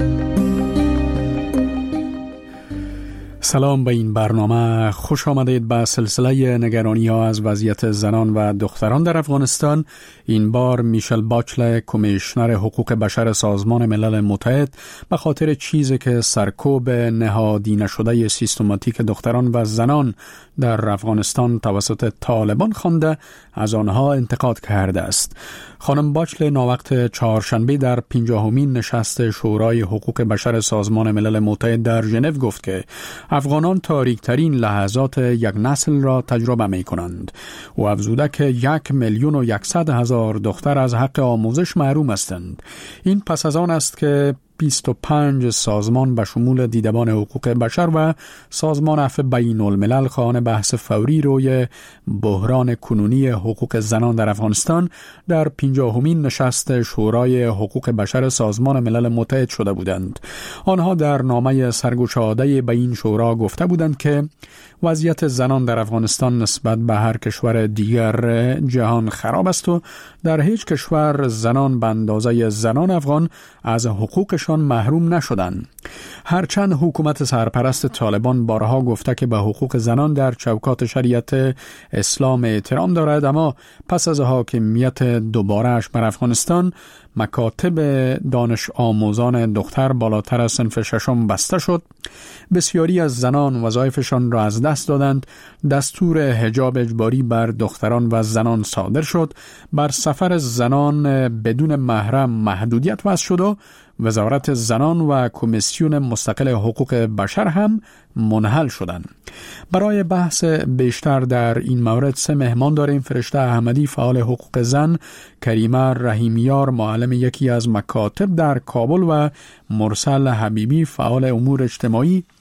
سلام، به این برنامه خوش آمدید. به سلسله نگرانی ها از وضعیت زنان و دختران در افغانستان. این بار میشل باچله، کمیشنر حقوق بشر سازمان ملل متحد، به خاطر چیزی که سرکوب نهادی نشده سیستماتیک دختران و زنان در افغانستان توسط طالبان خوانده، از آنها انتقاد کرده است. خانم باچله ناوقت چهارشنبه در پنجاهمین نشست شورای حقوق بشر سازمان ملل متحد در ژنو گفت که افغانان تاریک ترین لحظات یک نسل را تجربه می کنند و افزوده که یک میلیون و یکصد هزار دختر از حق آموزش محروم هستند. این پس از آن است که بیست و پنج سازمان به شمول دیدبان حقوق بشر و سازمان عفو بین الملل خواهان بحث فوری روی بحران کنونی حقوق زنان در افغانستان در پنجاهمین نشست شورای حقوق بشر سازمان ملل متحد شده بودند. آنها در نامه سرگشاده به این شورا گفته بودند که وضعیت زنان در افغانستان نسبت به هر کشور دیگر جهان خراب است و در هیچ کشور زنان به اندازه زنان افغان از حقوقشان محروم نشدند. هرچند حکومت سرپرست طالبان بارها گفته که به حقوق زنان در چوکات شریعت اسلام احترام دارد، اما پس از حاکمیت دوباره‌اش بر افغانستان مکاتب دانش آموزان دختر بالاتر از صنف ششم بسته شد. بسیاری از زنان وظایفشان را از دست دادند. دستور حجاب اجباری بر دختران و زنان صادر شد. بر سفر زنان بدون محرم محدودیت وضع شد و وزارت زنان و کمیسیون مستقل حقوق بشر هم منحل شدند. برای بحث بیشتر در این مورد سه مهمان داریم. فرشته احمدی، فعال حقوق زن، کریمه رحیمیار، معلم یکی از مکاتب در کابل و مرسل حبیبی، فعال امور اجتماعی.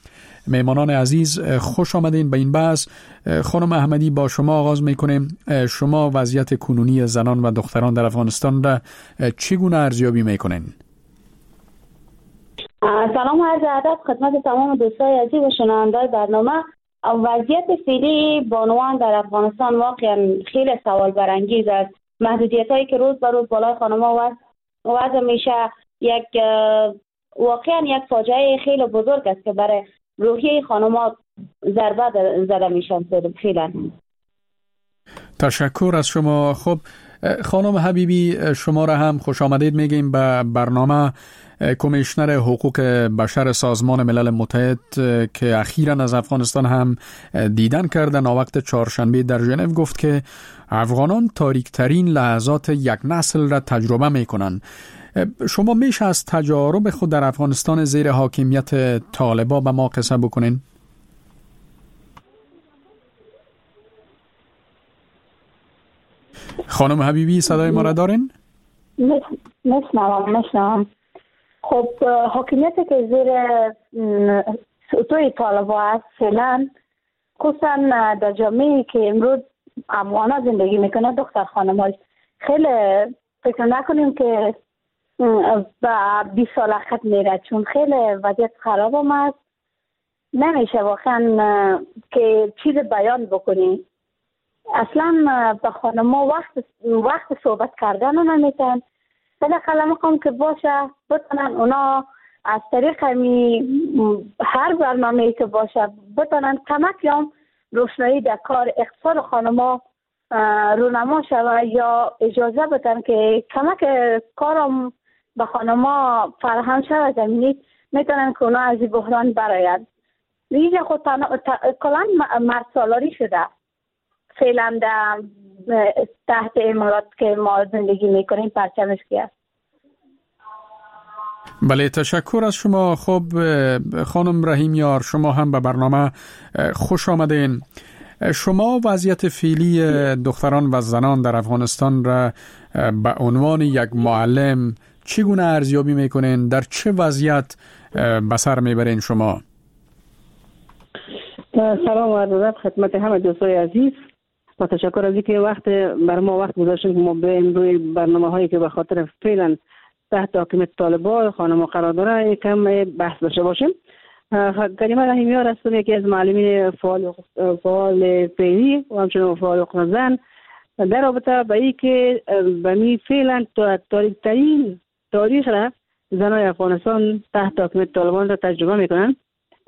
مهمانان عزیز، خوش آمدین به این بحث. خانم احمدی، با شما آغاز میکنیم. شما وضعیت کنونی زنان و دختران در افغانستان را چگونه ارزیابی میکنین؟ سلام و عرض ادب خدمت تمام دوستای عزیز و شنوندگان برنامه. وضعیت فعلی بانوان در افغانستان واقعا خیلی سوال برانگیز است. محدودیتایی که روز به روز بالای خانم‌ها وضع میشه یک واقعا یک فاجعه خیلی بزرگ است که برای روحیه خانم‌ها ضربه زده میشن فعلا. تشکر از شما. خب خانم حبیبی، شما را هم خوش آمدید میگیم به برنامه. کمیشنر حقوق بشر سازمان ملل متحد که اخیراً از افغانستان هم دیدن کردن وقت چهارشنبه در ژنو گفت که افغانان تاریک ترین لحظات یک نسل را تجربه میکنن. شما میشه از تجارب خود در افغانستان زیر حاکمیت طالبان به ما قصه بکنین؟ خانم حبیبی صدای ما را دارین؟ نشنوم نشنوم. خب حاکمیت که زیر سوتوی طالبان است فعلا، خصوصا در جامعه که امروز افغانا زندگی میکنه، دختر خانم خیلی فکر نکنیم که با بیست سال خط میره، چون خیلی وضعیت خراب هم است. نمیشه واقعا که چیز بیان بکنی. اصلا با خانم‌ها وقت وقت صحبت کردن نمیتن. بالاخره میخوام که باشه بتونن اونا از طریق می هر برنامه‌ای که باشه بتونن کمک یا روشنایی در کار اقتصاد خانم‌ها رونما شود یا اجازه بدن که کمک کارم به خانم‌ها فراهم شود، زمینی میتونن که اونا از این بحران برآید. میگه خود کلا مرد سالاری شده فعلا در تحت امارات که ما زندگی میکنیم پرچمش که. بله، تشکر از شما. خب خانم رحیمیار، شما هم به برنامه خوش آمدین. شما وضعیت فعلی دختران و زنان در افغانستان را به عنوان یک معلم چگونه ارزیابی میکنین؟ در چه وضعیت به سر میبرین شما؟ سلام و ادب خدمت همه دوستای عزیز و تشکر از اینکه وقت بر ما وقت گذاشتین که ما به روی برنامه هایی که به خاطر فعلا تحت حاکمیت طالبان خانم‌ها قرار داره یکم بحث داشته باشیم. کریمه رحیمیار هستم، یکی از معلمین فعال فعال فعلی و همچنین فعال حقوق زن، در رابطه با اینکه به می فعلا تاریک ترین تاریخ را زنای افغانستان تحت حاکمیت طالبان را تجربه میکنن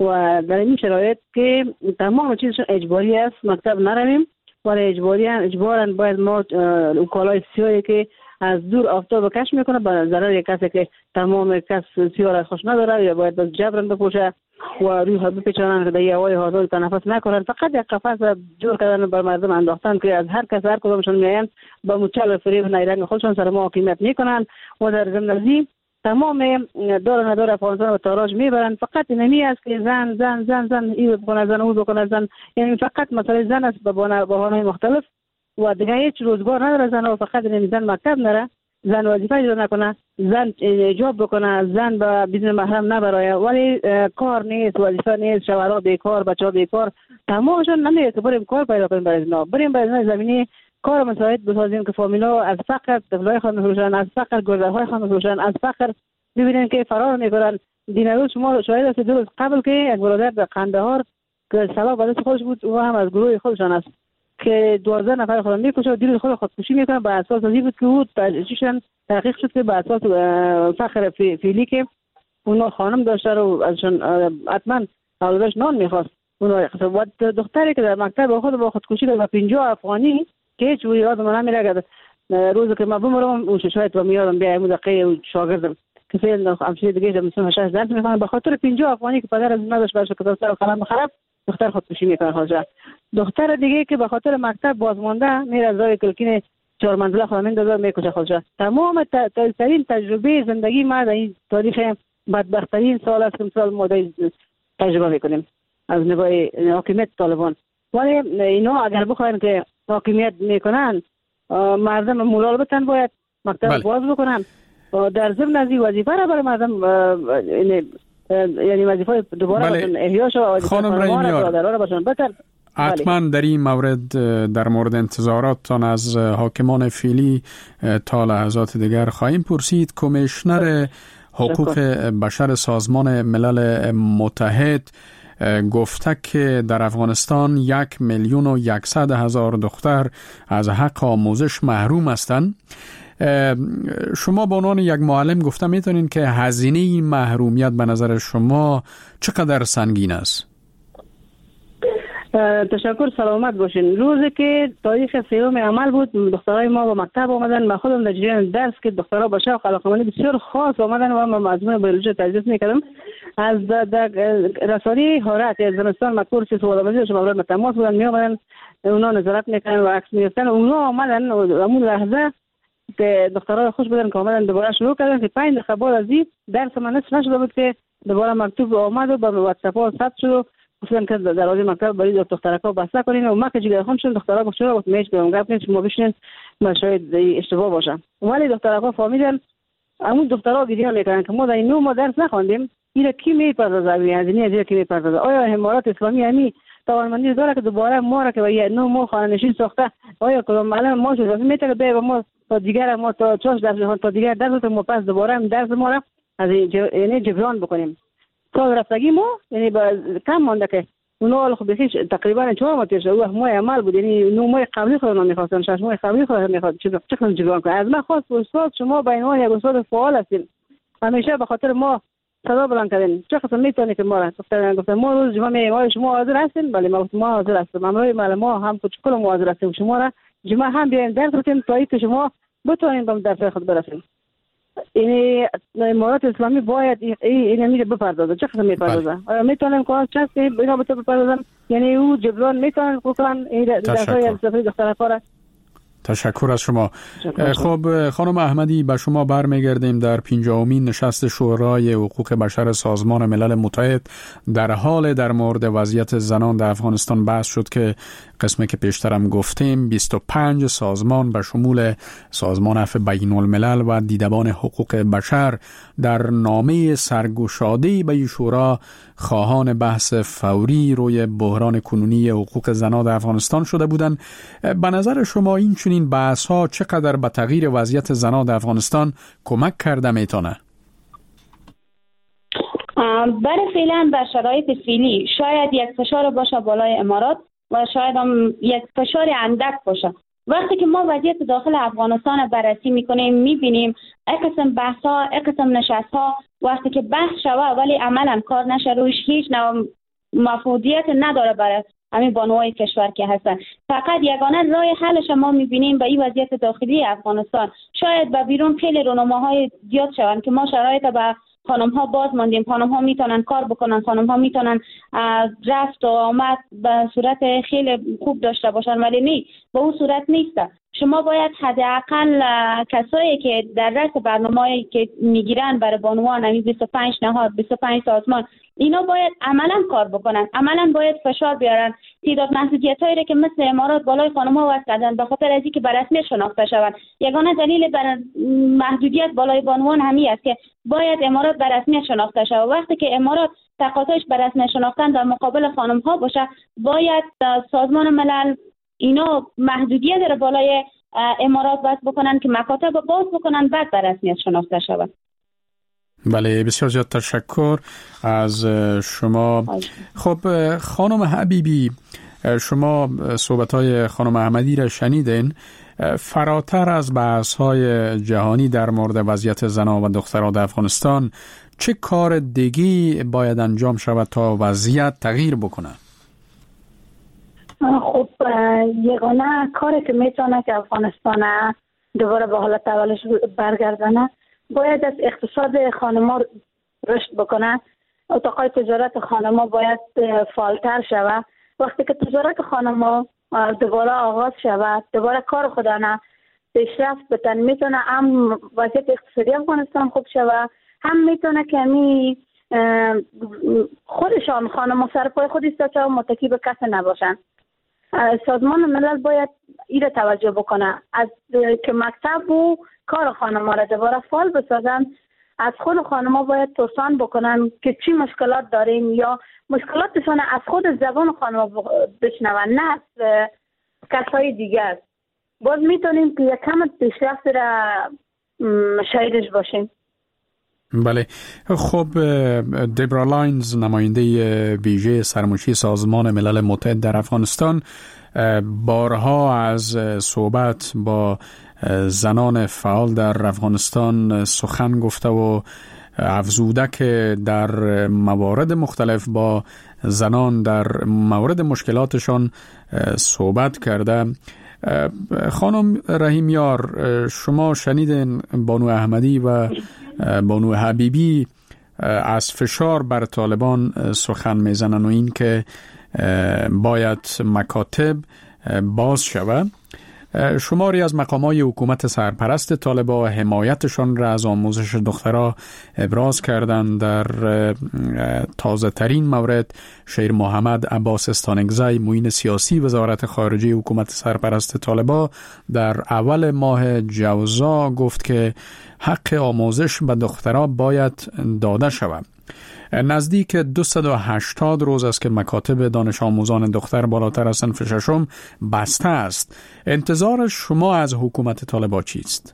و در این شرایط که تمام چیزشون اجباری است، مکتب نرویم ولی اجباری اجبارن باید ما کالای سیاهی که از دور آفتاب کش میکنه به ضرر کسی که تمام کس سیاه را خوش نداره یا باید بس جبران بپوشه و روی ها بپیچانن که در یه هوای حاضر تنفس نکنن. فقط یک قفس جور کردن بر مردم انداختن که از هر کس هر کدامشون میاین با مچل و فریب نیرنگ خودشون سر ما حاکمیت میکنن و در ضمن تمام دار و ندار افغانستان و تاراج میبرن. فقط اینمی است که زن زن زن زن این بکنه زن او بکنه زن، یعنی فقط مسئله زن است به بهانه‌های مختلف و دیگه هیچ روزگار نداره زن و فقط اینمی زن مکتب نره، زن وظیفه اجرا نکنه، زن ایجاب بکنه، زن به بدون محرم نبره ولی کار نیست، وظیفه نیست، شوهرها بیکار، بچه‌ها بیکار، تمامشون نمیگه که بریم کار پیدا کنیم برای اینا، بریم برای زمینی کار مساعد بسازیم که فامیلا از فقر طفلای خود میفروشن، از فقر گردهای خود میفروشن، از فقر ببینن که فرار میکنن. دیروز شما شاهد هستید دو روز قبل که یک برادر در قندهار که سبب بعد خودش بود و هم از گروه خودشان است که دوازده نفر خودم میکشه و دیروز خود خودکشی میکنن به اساس ازی بود که بود چیشن تحقیق شد که به اساس فقر فعلی که اون خانم داشته رو ازشون حتما اولادش نان میخواست. اون دختری که در مکتب خود با خودکشی با پنجاه افغانی که هیچ یادم نمیره روزی که ما بمرم اون شاید با میادم بیا امروز دقیقه شاگردم که فعلا همچین دیگه در مثلا شش درس میخوام به خاطر پنجاه افغانی که پدر از نداشت برش که دکتر قلم خراب دختر خودکشی میکنه. خواجه دختر دیگه که به خاطر مکتب بازمانده میره از راه کلکین چهار منزله خانم داده میکشه. خواجه تمام ترین تجربه زندگی ما در این تاریخ بدبختترین سال است که مثال ما تجربه میکنیم از نگاه حاکمیت طالبان. ولی اینا اگر بخواین که حاکمیت میکنن مردم مولال بتن باید مکتب بله. باز بکنن در ضمن از این وظیفه را برای مردم یعنی وظیفه دوباره بله. احیا شد و خانم رحیمیار باشن بتر. حتما در این مورد در مورد انتظاراتتان از حاکمان فعلی تا لحظات دیگر خواهیم پرسید. کمیشنر حقوق بشر سازمان ملل متحد گفته که در افغانستان یک میلیون و یکصد هزار دختر از حق آموزش محروم هستند. شما به عنوان یک معلم گفته میتونین که هزینه این محرومیت به نظر شما چقدر سنگین است؟ تشکر، سلامت باشین. روزی که تاریخ سیوم عمل بود دخترای ما به مکتب آمدن. من خودم در جریان درس که دخترها با شوق علاقه‌مندی بسیار خاص آمدن و من مضمون بیولوژی تدریس میکردم. از در رسانه حارت از زمستان مکتوب سی سوالامزی شما برای تماس بودن، می آمدن اونا نظارت میکردن و عکس میگرفتن. اونا آمدن همون لحظه که دخترها خوش بودن که آمدن دوباره شروع کردن که پنج دقیقه بعد از این درس من نصف نشده بود که دوباره مکتوب آمد و به واتساپ ها ثبت شد. گفتن که دروازه مکتب برای دخترکا بسته کنین و ما که جگر خون شدن دخترها گفت چرا گفت میش گفتم گفت شما بشینین ما شاید اشتباه باشه. ولی دخترکا فهمیدن همون دخترها گریه میکنن که ما در اینو ما درس نخوندیم، این کی میپردازه یعنی از کی میپردازه؟ آیا امارات اسلامی همی توانمندی داره که دوباره ما را که با یه نو ما خانه نشین ساخته؟ آیا کدام معلم ما شده میتونه به ما تا دیگر ما تا چاش درس تا دیگر درس ما پس دوباره هم درس ما را از یعنی جبران بکنیم؟ تا رفتگی ما یعنی کم مانده که اونا خب بخیش تقریبا چهار ماه پیش او ماه عمل بود، یعنی نو ماه قبلی خود نمیخواستن، شش ماه قبلی خود نمیخواد چه چه جبران کنه. از ما خواست استاد شما با عنوان یک استاد فعال هستین، همیشه به خاطر ما صدا بلند کردین. چه قسم میتونی که ما را گفتن گفتن ما روز جمعه میگیم شما حاضر هستین؟ بله ما ما حاضر هستیم. امروز ما هم کل ما حاضر هستیم. شما را جمعه هم بیاین درس بتین تا اینکه شما بتونین به درس خود برسین. یعنی امارات اسلامی باید این نمیره بپردازه. چه قسم میپردازه؟ آیا میتونن که چه که اینا به تو بپردازن؟ یعنی او جبران میتونن بکنن این درسای فلسفه دخترکا. تشکر از شما. خب خانم احمدی به شما برمیگردیم. در پنجاهمین نشست شورای حقوق بشر سازمان ملل متحد در حال در مورد وضعیت زنان در افغانستان بحث شد که قسمی که پیشترم گفتیم بیست و پنج سازمان به شمول سازمان عفو بین الملل و دیدبان حقوق بشر در نامه سرگشاده‌ای به شورا خواهان بحث فوری روی بحران کنونی حقوق زنان در افغانستان شده بودند. به نظر شما این چنین بحث ها چقدر به تغییر وضعیت زنان در افغانستان کمک کرده میتونه؟ برای فعلا در شرایط فعلی شاید یک فشار باشه بالای امارات و شاید هم یک فشار اندک باشه. وقتی که ما وضعیت داخل افغانستان بررسی میکنیم میبینیم یک قسم بحث ها یک قسم نشست ها وقتی که بحث شوه ولی عملا کار نشه روش هیچ نوع مفهومیت نداره برای همین بانوهای کشور که هستن. فقط یگانه راه حلش ما میبینیم به این وضعیت داخلی افغانستان. شاید به بیرون خیلی راهنماهای زیاد شوند که ما شرایط به خانم ها باز ماندیم، خانم ها میتونن کار بکنن، خانم ها میتونن رفت و آمد به صورت خیلی خوب داشته باشن، ولی نه به اون صورت نیسته. شما باید حداقل کسایی که در رأس برنامه‌ای که میگیرن برای بانوان همین بیست و پنج نهاد بیست و پنج سازمان اینا باید عملا کار بکنن، عملا باید فشار بیارن. تعداد محدودیتایی که مثل امارات بالای خانم‌ها وضع کردن به خاطر از اینکه به رسمیت شناخته شوند. یگانه دلیل بر محدودیت بالای بانوان همین است که باید امارات به رسمیت شناخته شود. وقتی که امارات تقاضاش به رسمیت شناختن در مقابل خانم‌ها باشه باید سازمان ملل اینا محدودیت در بالای امارات وضع بکنن که مکاتب باز بکنن بعد به رسمیت شناخته شود. بله بسیار زیاد تشکر از شما. خب خانم حبیبی شما صحبت‌های خانم احمدی را شنیدین. فراتر از بحث‌های جهانی در مورد وضعیت زنان و دختران در افغانستان چه کار دیگی باید انجام شود تا وضعیت تغییر بکنه؟ خب یگانه کاری که میتونه که افغانستان دوباره به حالت اولش برگردانه باید از اقتصاد خانم‌ها رشد بکنه. اتاقای تجارت خانم‌ها باید فعالتر شود. وقتی که تجارت خانم‌ها دوباره آغاز شود دوباره کار خودانه پیشرفت بتن میتونه هم وضعیت اقتصادی افغانستان خوب شود، هم میتونه که می خودشان خانم‌ها سر پای خود ایستاده و متکی به کس نباشن. سازمان ملل باید این توجه بکنه از که مکتب و کار خانم‌ها را دوباره فعال بسازن از خود خانم‌ها باید توصیه بکنن که چی مشکلات داریم یا مشکلاتشون از خود زبان خانم‌ها بشنون، نه از کسای دیگر. باز میتونیم که یک کم پیشرفت را شاهدش باشیم. بله. خب دبرا لاینز، نماینده ویژه سرمشی سازمان ملل متحد در افغانستان، بارها از صحبت با زنان فعال در افغانستان سخن گفته و افزوده که در موارد مختلف با زنان در مورد مشکلاتشان صحبت کرده. خانم رحیمیار، شما شنیدین بانو احمدی و بانو حبیبی از فشار بر طالبان سخن میزنن و این که باید مکاتب باز شود. شماری از مقامات حکومت سرپرست طالبان حمایتشان را از آموزش دخترها ابراز کردند. در تازه ترین مورد شیر محمد عباس استانگزی، معین سیاسی وزارت خارجه حکومت سرپرست طالبان، در اول ماه جوزا گفت که حق آموزش به دخترها باید داده شود. نزدیک دویست و هشتاد روز است که مکاتب دانش آموزان دختر بالاتر از صنف ششم بسته است. انتظار شما از حکومت طالبان چیست؟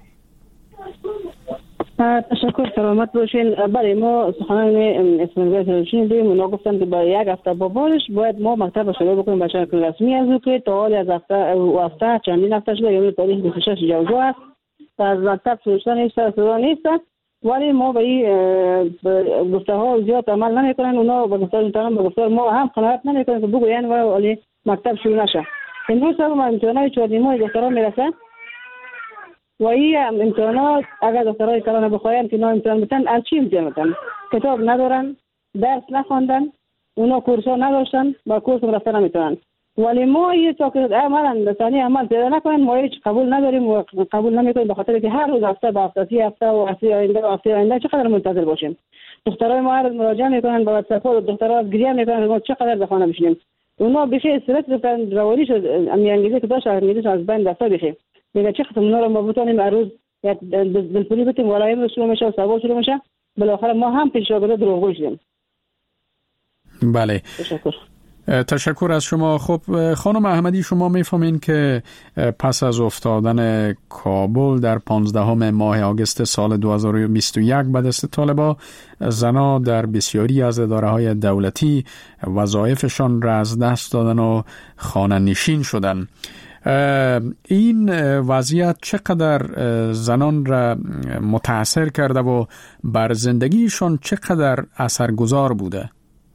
تشکر، سلامت باشین. برای ما سخنان اسمانگاه تلویزیونی دیم، اونا گفتن که با یک هفته بابارش باید ما مکتب شروع بکنیم به شکل رسمی. از او که تا حال از هفته و هفته چندین هفته شده، یعنی تاریخ بیست و شش جوزا است، از مکتب سوشتن نیست، سوزا نیست، ولی ما به این گفته ها زیاد عمل نمی کنن. اونا به گفته ها به گفته ما هم قناعت نمی کنن که بگوین ولی مکتب شروع نشه. امروز هم امتحانات چهاردهم دخترها میرسن و این امتحانات اگر دخترهای کلان بخواین که اینا امتحان بتن، از چی امتحان بتن؟ کتاب ندارن، درس نخواندن، اونا کورس ها نداشتن، با کورس رفته نمیتونن. ولی ما یه تا که عملا بسانی عمل پیدا نکنن ما هیچ قبول نداریم و قبول نمیکنیم، به خاطر که هر روز هفته به هفته سی هفته و هفته آینده و هفته آینده چقدر منتظر باشیم. دخترای ما هر مراجعه میکنن با واتساپ و دخترها گریه میکنن ما چقدر به خانه بشینیم. اونا بخی استرس گفتن روانی شد، امی انگلیسی که داشت انگلیسی از بین دستا بخی میگه چقدر اونا رو ما بتونیم هر روز یک دلپولی بتیم ولایم شروع میشه و سوال شروع میشه، بالاخره ما هم پیش رو دروغگو شدیم. بله، تشکر. تشکر از شما. خب خانم احمدی، شما میفهمین که پس از افتادن کابل در پانزدهم ماه آگوست سال دو هزار و بیست و یک به دست طالبان، زنان در بسیاری از اداره‌های دولتی وظایفشان را از دست دادن و خانه نشین شدن. این وضعیت چقدر زنان را متاثر کرده و بر زندگیشان چقدر اثرگذار بوده؟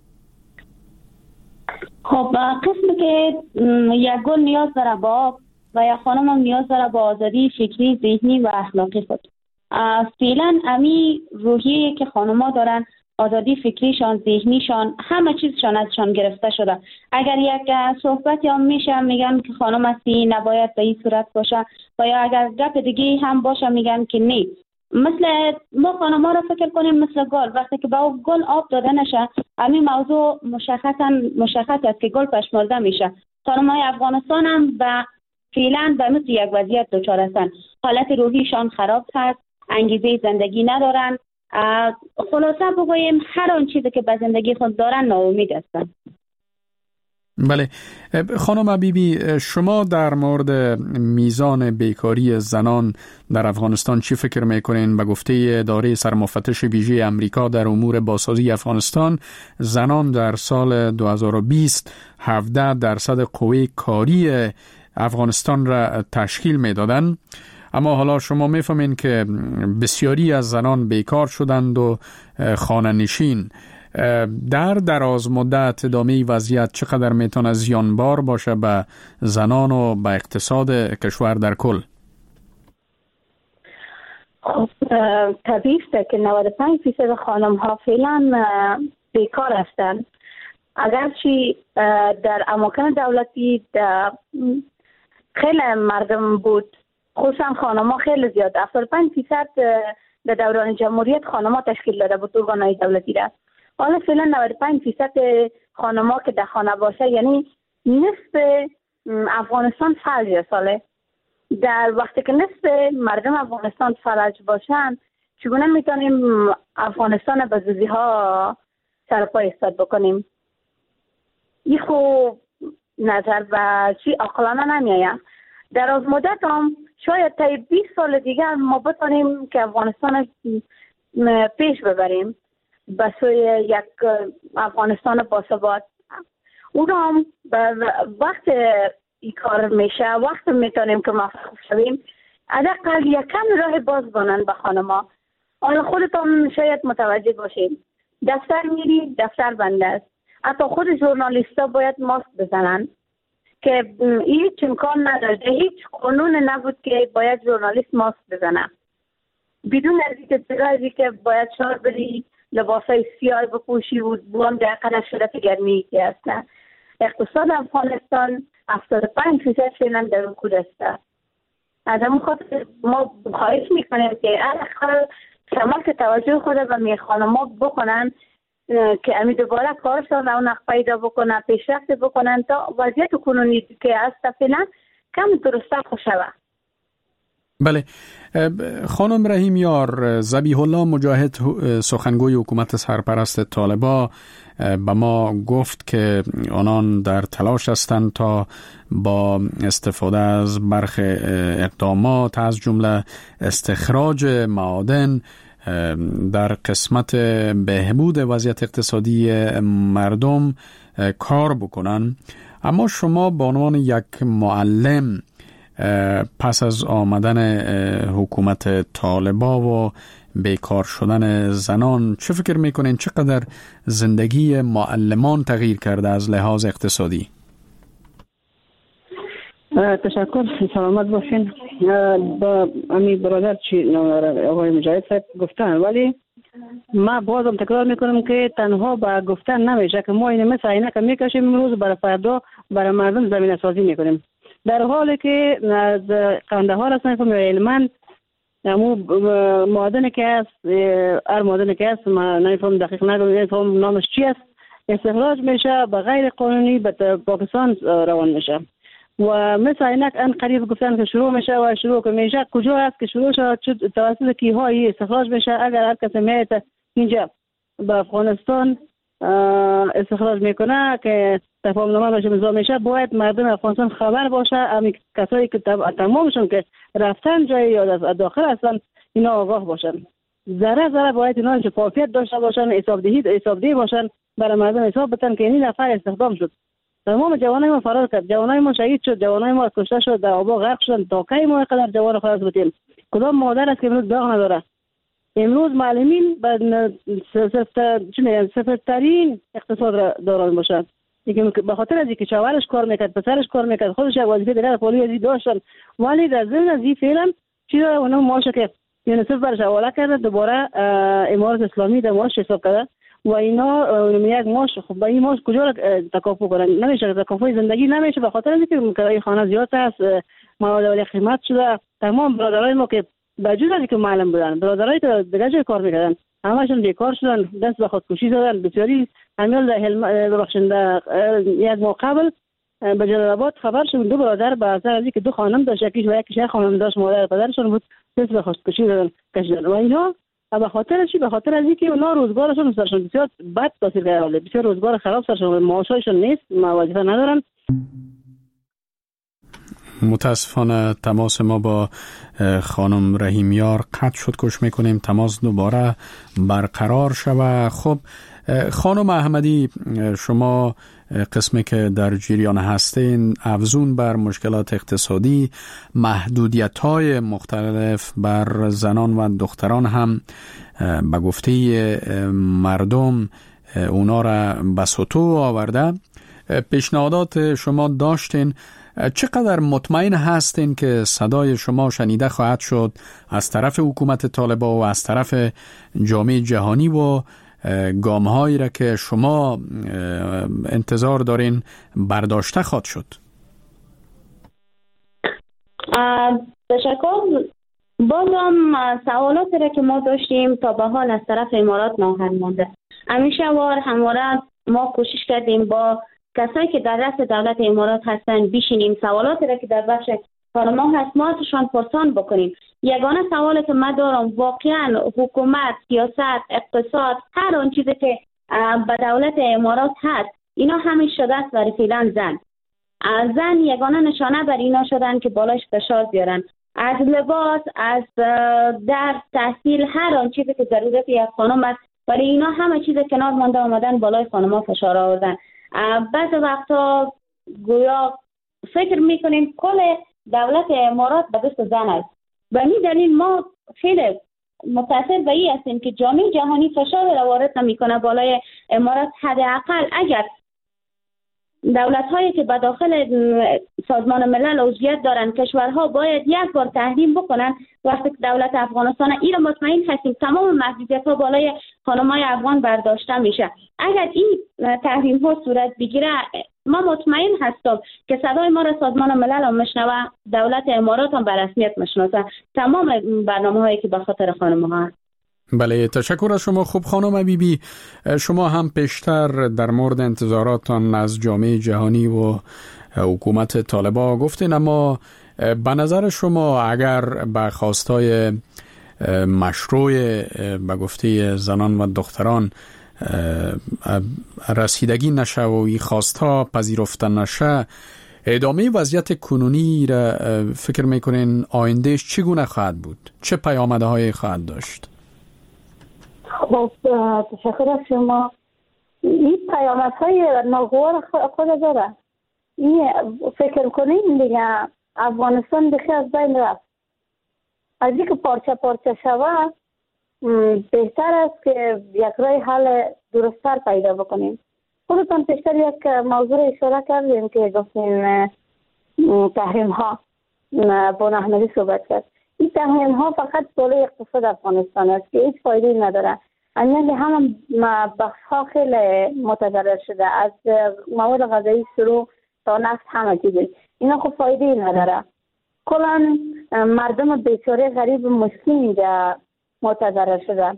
خب قسمی که یک گل نیاز داره با آب و یک خانم هم نیاز داره با آزادی فکری، ذهنی و اخلاقی خود. فعلا امی روحیه که خانم‌ها دارن، آزادی فکریشان، ذهنیشان، همه چیزشان ازشان گرفته شده. اگر یک صحبتی هم میشه میگن که خانم هستی نباید به این صورت باشه، و یا اگر گپ دیگه هم باشه میگن که نه. مثل ما خانم‌ها را فکر کنیم مثل گل، وقتی که با گل آب داده نشه همین موضوع مشخصا مشخص است که گل پشمرده میشه. خانم‌های افغانستان هم به فعلا به مثل یک وضعیت دچار هستند. حالت روحیشان خراب هست، انگیزه زندگی ندارن، خلاصه بگوییم هر آن چیزی که به زندگی خود دارن ناامید هستند. بله. خانم حبیبی، شما در مورد میزان بیکاری زنان در افغانستان چی فکر میکنین؟ به گفته اداره سرمفتش ویژه امریکا در امور بازسازی افغانستان، زنان در سال دو هزار و بیست هفده درصد قوه کاری افغانستان را تشکیل میدادند، اما حالا شما میفهمین که بسیاری از زنان بیکار شدند و خانه نشین. در دراز مدت ادامه وضعیت چقدر میتونه زیانبار باشه به زنان و به اقتصاد کشور در کل؟ خب طبیعی است که نود و پنج درصد خانم ها فعلا بیکار هستند. اگرچه در اماکن دولتی خیلی مردم بود، خصوصا خانم ها خیلی زیاد، هفتاد و پنج درصد در دوران جمهوریت خانم ها تشکیل داده بود ارگان‌های دولتی را. حالا فعلا نود و پنج درصد خانم ها که در خانه باشه، یعنی نصف افغانستان فلج ساله. در وقتی که نصف مردم افغانستان فلج باشن، چگونه میتونیم افغانستان به زودی ها سرپای ایستاد بکنیم؟ این خوب نظر و چی عقلانه نمیاید. در از مدت هم شاید تا بیست سال دیگر ما بتونیم که افغانستان پیش ببریم به سوی یک افغانستان باثبات. اون هم وقت این کار میشه، وقت میتونیم که موفق شویم، حداقل یکم راه باز بانن به خانما. حالا خودتون شاید متوجه باشیم، دفتر میری دفتر بنده است. حتی خود ژورنالیستا باید ماسک بزنن که هیچ امکان نداشت، هیچ قانون نبود که باید ژورنالیست ماسک بزنه بدون از اینکه که باید شار بری لباسای سیاه بپوشی و بوام در قدر شدت گرمی که هستن. اقتصاد افغانستان هفتاد و پنج فیصد فعلا در رکود است. از همون خاطر ما خواهش میکنیم که الاقل کمال که توجه خود به میخانما بکنن که امی دوباره کارشان رونق پیدا بکنن، پیشرفت بکنن تا وضعیت کنونی که هست فعلا کم درسته خوشوه. بله. خانم رحیم یار، ذبیح الله مجاهد سخنگوی حکومت سرپرست طالبان به ما گفت که آنان در تلاش هستند تا با استفاده از برخی اقدامات از جمله استخراج معادن در قسمت بهبود وضعیت اقتصادی مردم کار بکنن. اما شما به عنوان یک معلم پس از آمدن حکومت طالبان و بیکار شدن زنان چه فکر میکنین چقدر زندگی معلمان تغییر کرده از لحاظ اقتصادی؟ تشکر، سلامت باشین. با امی برادر چی آقای مجاهد صاحب گفتن، ولی ما بازم تکرار میکنم که تنها با گفتن نمیشه که ما این مثل اینه که میکشیم امروز برای فردا برای مردم زمینه سازی میکنیم، در حالی که از قندهار هستن که علمان امو معادن که هست، هر معادن که هست ما نمیفهم دقیق نمیفهم نامش چی است، استخراج میشه به غیر قانونی به پاکستان روان میشه و مثل اینک ان قریب گفتن که شروع میشه و شروع که میشه کجا هست که شروع شد توسط کیهایی استخراج میشه. اگر هر کسی میاد اینجا به افغانستان استخراج میکنه که تفاهم نامه باشه امضا میشه، باید مردم افغانستان خبر باشه، امی کسایی که تمامشون که رفتن جای یا داخل هستن اینا آگاه باشن. ذره ذره باید اینا شفافیت داشته باشن، حسابدهی حسابدهی باشن، برای مردم حساب بدن که این نفر استخدام شد. تمام جوانای ما فرار کرد، جوانای ما شهید شد، جوانای ما کشته شد، در آب غرق شدن. تا کی ما قدر جوان خلاص بودیم؟ کدام مادر است که امروز داغ نداره؟ امروز معلمین صفرترین اقتصاد را دارن باشند. به خاطر از اینکه شوهرش کار میکرد، پسرش کار میکرد، خودش یک وظیفه دیگر پولی ازی داشتن، ولی در ضمن از این فعلا چیزا اونم ماشه که یونیسف برش حواله کرده، دوباره امارات اسلامی در ماش حساب کرده و اینا یک ماش خب با این ماش کجا تکافو کنن؟ نمیشه، تکافوی زندگی نمیشه. به خاطر اینکه کرایه خانه زیاد است، مواد اولیه قیمت شده. تمام برادرای ما که بجز از اینکه معلم بودن، برادرای که دیگه جای کار میکردن همشون بیکار شدن، دست به خودکشی زدن. بسیاری همین در هلم ببخشید یک ماه قبل به جلال آباد خبر شد دو برادر به اثر از اینکه دو خانم داشت، یکیش و یکیش خانم داشت، مادر پدرشون بود، دست به خودکشی زدن کشیدن. و اینها به خاطر چی؟ به خاطر از اینکه اونا روزگارشون سرشون بسیار بد تاثیر کرده، بسیار روزگار خراب سرشون، معاششون نیست، وظیفه ندارن. متاسفانه تماس ما با خانم رحیم یار قطع شد. کوشش میکنیم تماس دوباره برقرار شود. خب خانم احمدی، شما قسمی که در جریان هستین افزون بر مشکلات اقتصادی، محدودیت‌های مختلف بر زنان و دختران هم به گفته مردم اونا را به سطوح آورده. پیشنهادات شما داشتین، چقدر مطمئن هستین که صدای شما شنیده خواهد شد از طرف حکومت طالبان و از طرف جامعه جهانی و گام‌هایی را که شما انتظار دارین برداشته خواهد شد؟ تشکر. بازم سوالاتی را که ما داشتیم تا به حال از طرف امارات ناحل مانده. همیشه وار همواره ما کوشش کردیم با کسایی که در رأس دولت امارات هستن بشینیم، سوالاتی را که در بخش پارلمان هست ما ازشان پرسان بکنیم یگانه سوالی که من دارم واقعا حکومت، سیاست، اقتصاد، هر آن چیزی که به دولت امارات هست اینا همین شده است برای فعلا زن. زن یگانه نشانه بر اینا شدن که بالاش فشار بیارن، از لباس، از درس، تحصیل، هر آن چیزی که ضرورت یک خانم است برای اینا همه چیز کنار مانده آمدن بالای خانم‌ها فشار آوردن. بعضی وقتا گویا فکر میکنیم کل دولت امارات به دست زن است. به این دلیل ما خیلی متأثر به این هستیم که جامعه جهانی فشار را وارد نمیکنه بالای امارات. حداقل اگر دولت هایی که به داخل سازمان ملل عضویت دارن کشورها باید یک بار تحریم بکنن، وقتی دولت افغانستان این را مطمئن هستیم تمام محدودیت ها بالای خانم های افغان برداشته میشه. اگر این تحریم ها صورت بگیره ما مطمئن هستم که صدای ما را سازمان ملل هم میشنوه، دولت امارات هم به رسمیت میشناسه تمام برنامه هایی که به خاطر خانم ها هست. بله، تشکر از شما. خوب خانم بیبی، شما هم پیشتر در مورد انتظاراتان از جامعه جهانی و حکومت طالبان گفتین، اما به نظر شما اگر به خواستای مشروع به گفته زنان و دختران رسیدگی نشه و این خواستها پذیرفته نشه، ادامه وضعیت کنونی را فکر میکنین آیندهش چگونه خواهد بود؟ چه پیامدهایی خواهد داشت؟ خب تشکر از شما. این پیامدهای ناگوار خود داره. این فکر کنیم دیگه افغانستان بخی از بین رفت. از اینکه پارچه پارچه شود بهتر است که یک راه حل درست‌تر پیدا بکنیم. خودتان پیشتر یک موضوع اشاره کردیم که گفتیم تحریم ها با احمدی صحبت کرد. این تحریم ها فقط بالای اقتصاد افغانستان است که هیچ فایده نداره. یعنی هم بخش ها خیلی متضرر شده، از مواد غذایی شروع تا نفت همه چیزی. اینا خب فایده نداره. کلا مردم بیچاره غریب مسکین اینجا متضرر شده.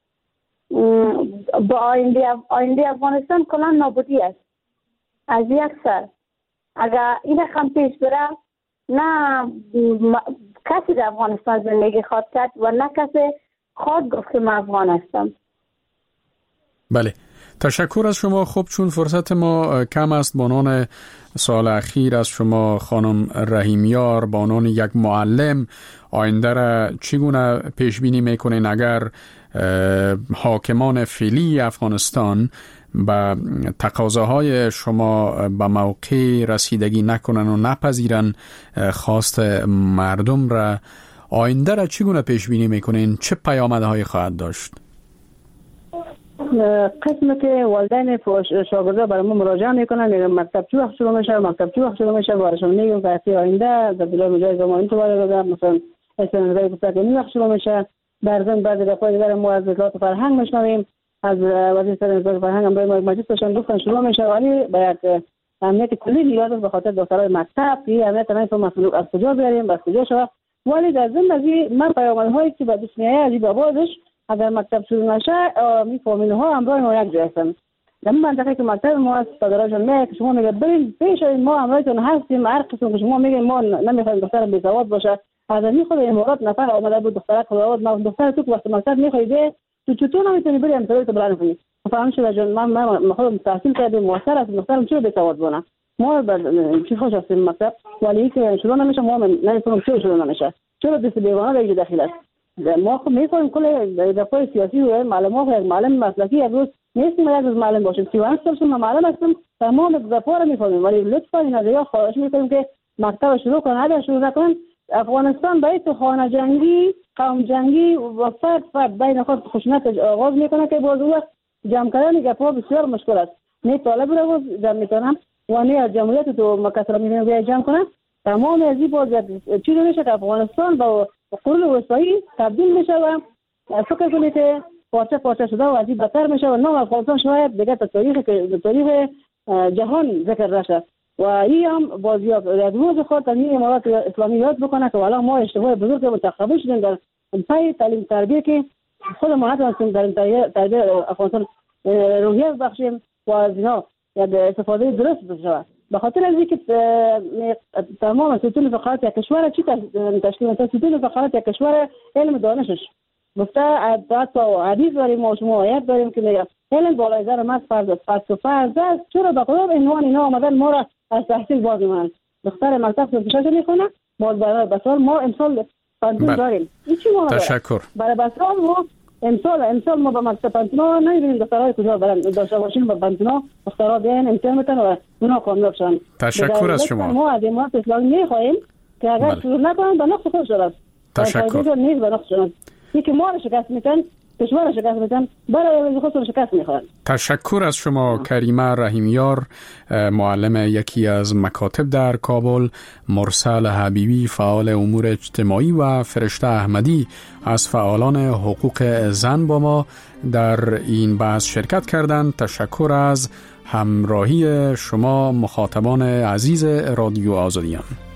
با آینده آینده افغانستان کلا نابودی است از یک سر. اگر این رقم پیش بره نه کسی در افغانستان زندگی خواهد کرد و نه کسی خواهد گفت که من افغان هستم. بله، تشکر از شما. خب چون فرصت ما کم است، بانان سال اخیر از شما خانم رحیمیار، بانان یک معلم، آینده را چگونه پیش بینی میکنین اگر حاکمان فعلی افغانستان به تقاضاهای شما به موقع رسیدگی نکنن و نپذیرن خواست مردم را، آینده را چگونه پیش بینی میکنین؟ چه پیامدهایی خواهد داشت؟ قسمی که والدین شاگردا برای ما مراجعه میکنن، میگن مکتب چه وقت شروع میشه، مکتب چه وقت شروع میشه، بارشون میگم که هفته آینده در بلای مجای زمانی تو وارد دادم، مثلا استنادای گفته که این وقت شروع میشه. در ضمن بعضی دفعه دیگر ما از وزارت فرهنگ میشنویم، از وزیر وزارت فرهنگ هم برای مجلس داشتن گفتن شروع میشه، ولی باید امنیت کلی نیاز به خاطر دخترای مکتب، این امنیت نمیتون مسئول از کجا بیاریم، از کجا شود. ولی در ضمن از این من پیامدهایی که به دست میاد از این بابازش اگر مکتب شروع نشه می فامیل ها همراه ما یک جای هستن. در منطقه که مکتب ما است پدرشون میگه که شما میگه برید پیش ما همراهتون هستیم، هر قسم که شما میگه ما نمیخوایم دختر بی سواد باشه. از این خود امارات نفر آمده بود دخترک خداوند ما دختر تو وقت مکتب میخوایده تو چطور نمیتونی بری امتحان تو بلند کنی؟ فهم شده جان من من خودم تحصیل کردم موثر است، دخترم چرا بی سواد بونه؟ ما چی خوش هستیم مکتب ولی که شروع نمیشه، ما نمیتونیم چرا شروع نمیشه؟ چرا دست بیگانه دیگه داخل است؟ ما خب میخوایم کل دفعه سیاسی و معلم ها یک معلم مسلکی یک روز نیستیم یک روز معلم باشیم. سی و هشت سال من معلم هستم، تمام دفعه رو میفهمیم، ولی لطفا این از یا خواهش میکنیم که مکتب شروع کنن. اگر شروع نکنن افغانستان باید تو خانه جنگی، قوم جنگی و فرد فرد بین خود خشونت آغاز میکنه که باز وقت جمع کردن گپا بسیار مشکل است. نه طالب رو جمع میکنم و نه جمهوریت تو مکتب میتونن جمع کنن. تمام از این باز چیزی میشه که افغانستان با قرون وسطایی تبدیل میشه و فکر کنید که پارچه پارچه شده و از این بدتر میشه و نام افغانستان شاید دیگه تاریخ تاریخ جهان ذکر نشه و این هم بازیاب یک روز خود این امارات اسلامی یاد بکنه که والا ما اشتباه بزرگ متخبر شدیم در پای تعلیم تربیه که خود ما نتونستیم در تربیه افغانستان روحیه بخشیم و از اینا یا استفاده درست بشه. به خاطر از اینکه تمام ستون فقرات یک کشور چی تشکیل میده؟ ستون فقرات یک کشور علم دانشش گفته. حتی حدیث داریم ما شما آیت داریم که میگه علم بالای سر مرد فرض است، فلسفه است. چرا به قدر عنوان اینا آمدن ما را از تحصیل باز می‌کنن؟ دختر مکتب فیزیک میخونه، ما برای بسال ما امسال پنتون داریم. این چی ما تشکر. برای بسال ما امسال امسال ما به مکتب پنتون نمی‌بینیم دخترای کجا برن داشته باشیم به پنتون دخترها بیان امتحان میتن و اونا کامیاب شدن. تشکر از شما. ما از امارات اسلامی میخواهیم که اگر شروع نکنن به نقص خود شدن. تشکر. نیست به نقص شدن. یکی ما را شکست میتن، کشور را شکست میتن، برای خودشون شکست میخوان. تشکر از شما کریمه رحیمیار، معلم یکی از مکاتب در کابل، مرسل حبیبی فعال امور اجتماعی و فرشته احمدی از فعالان حقوق زن با ما در این بحث شرکت کردند. تشکر از همراهی شما مخاطبان عزیز رادیو آزادیان.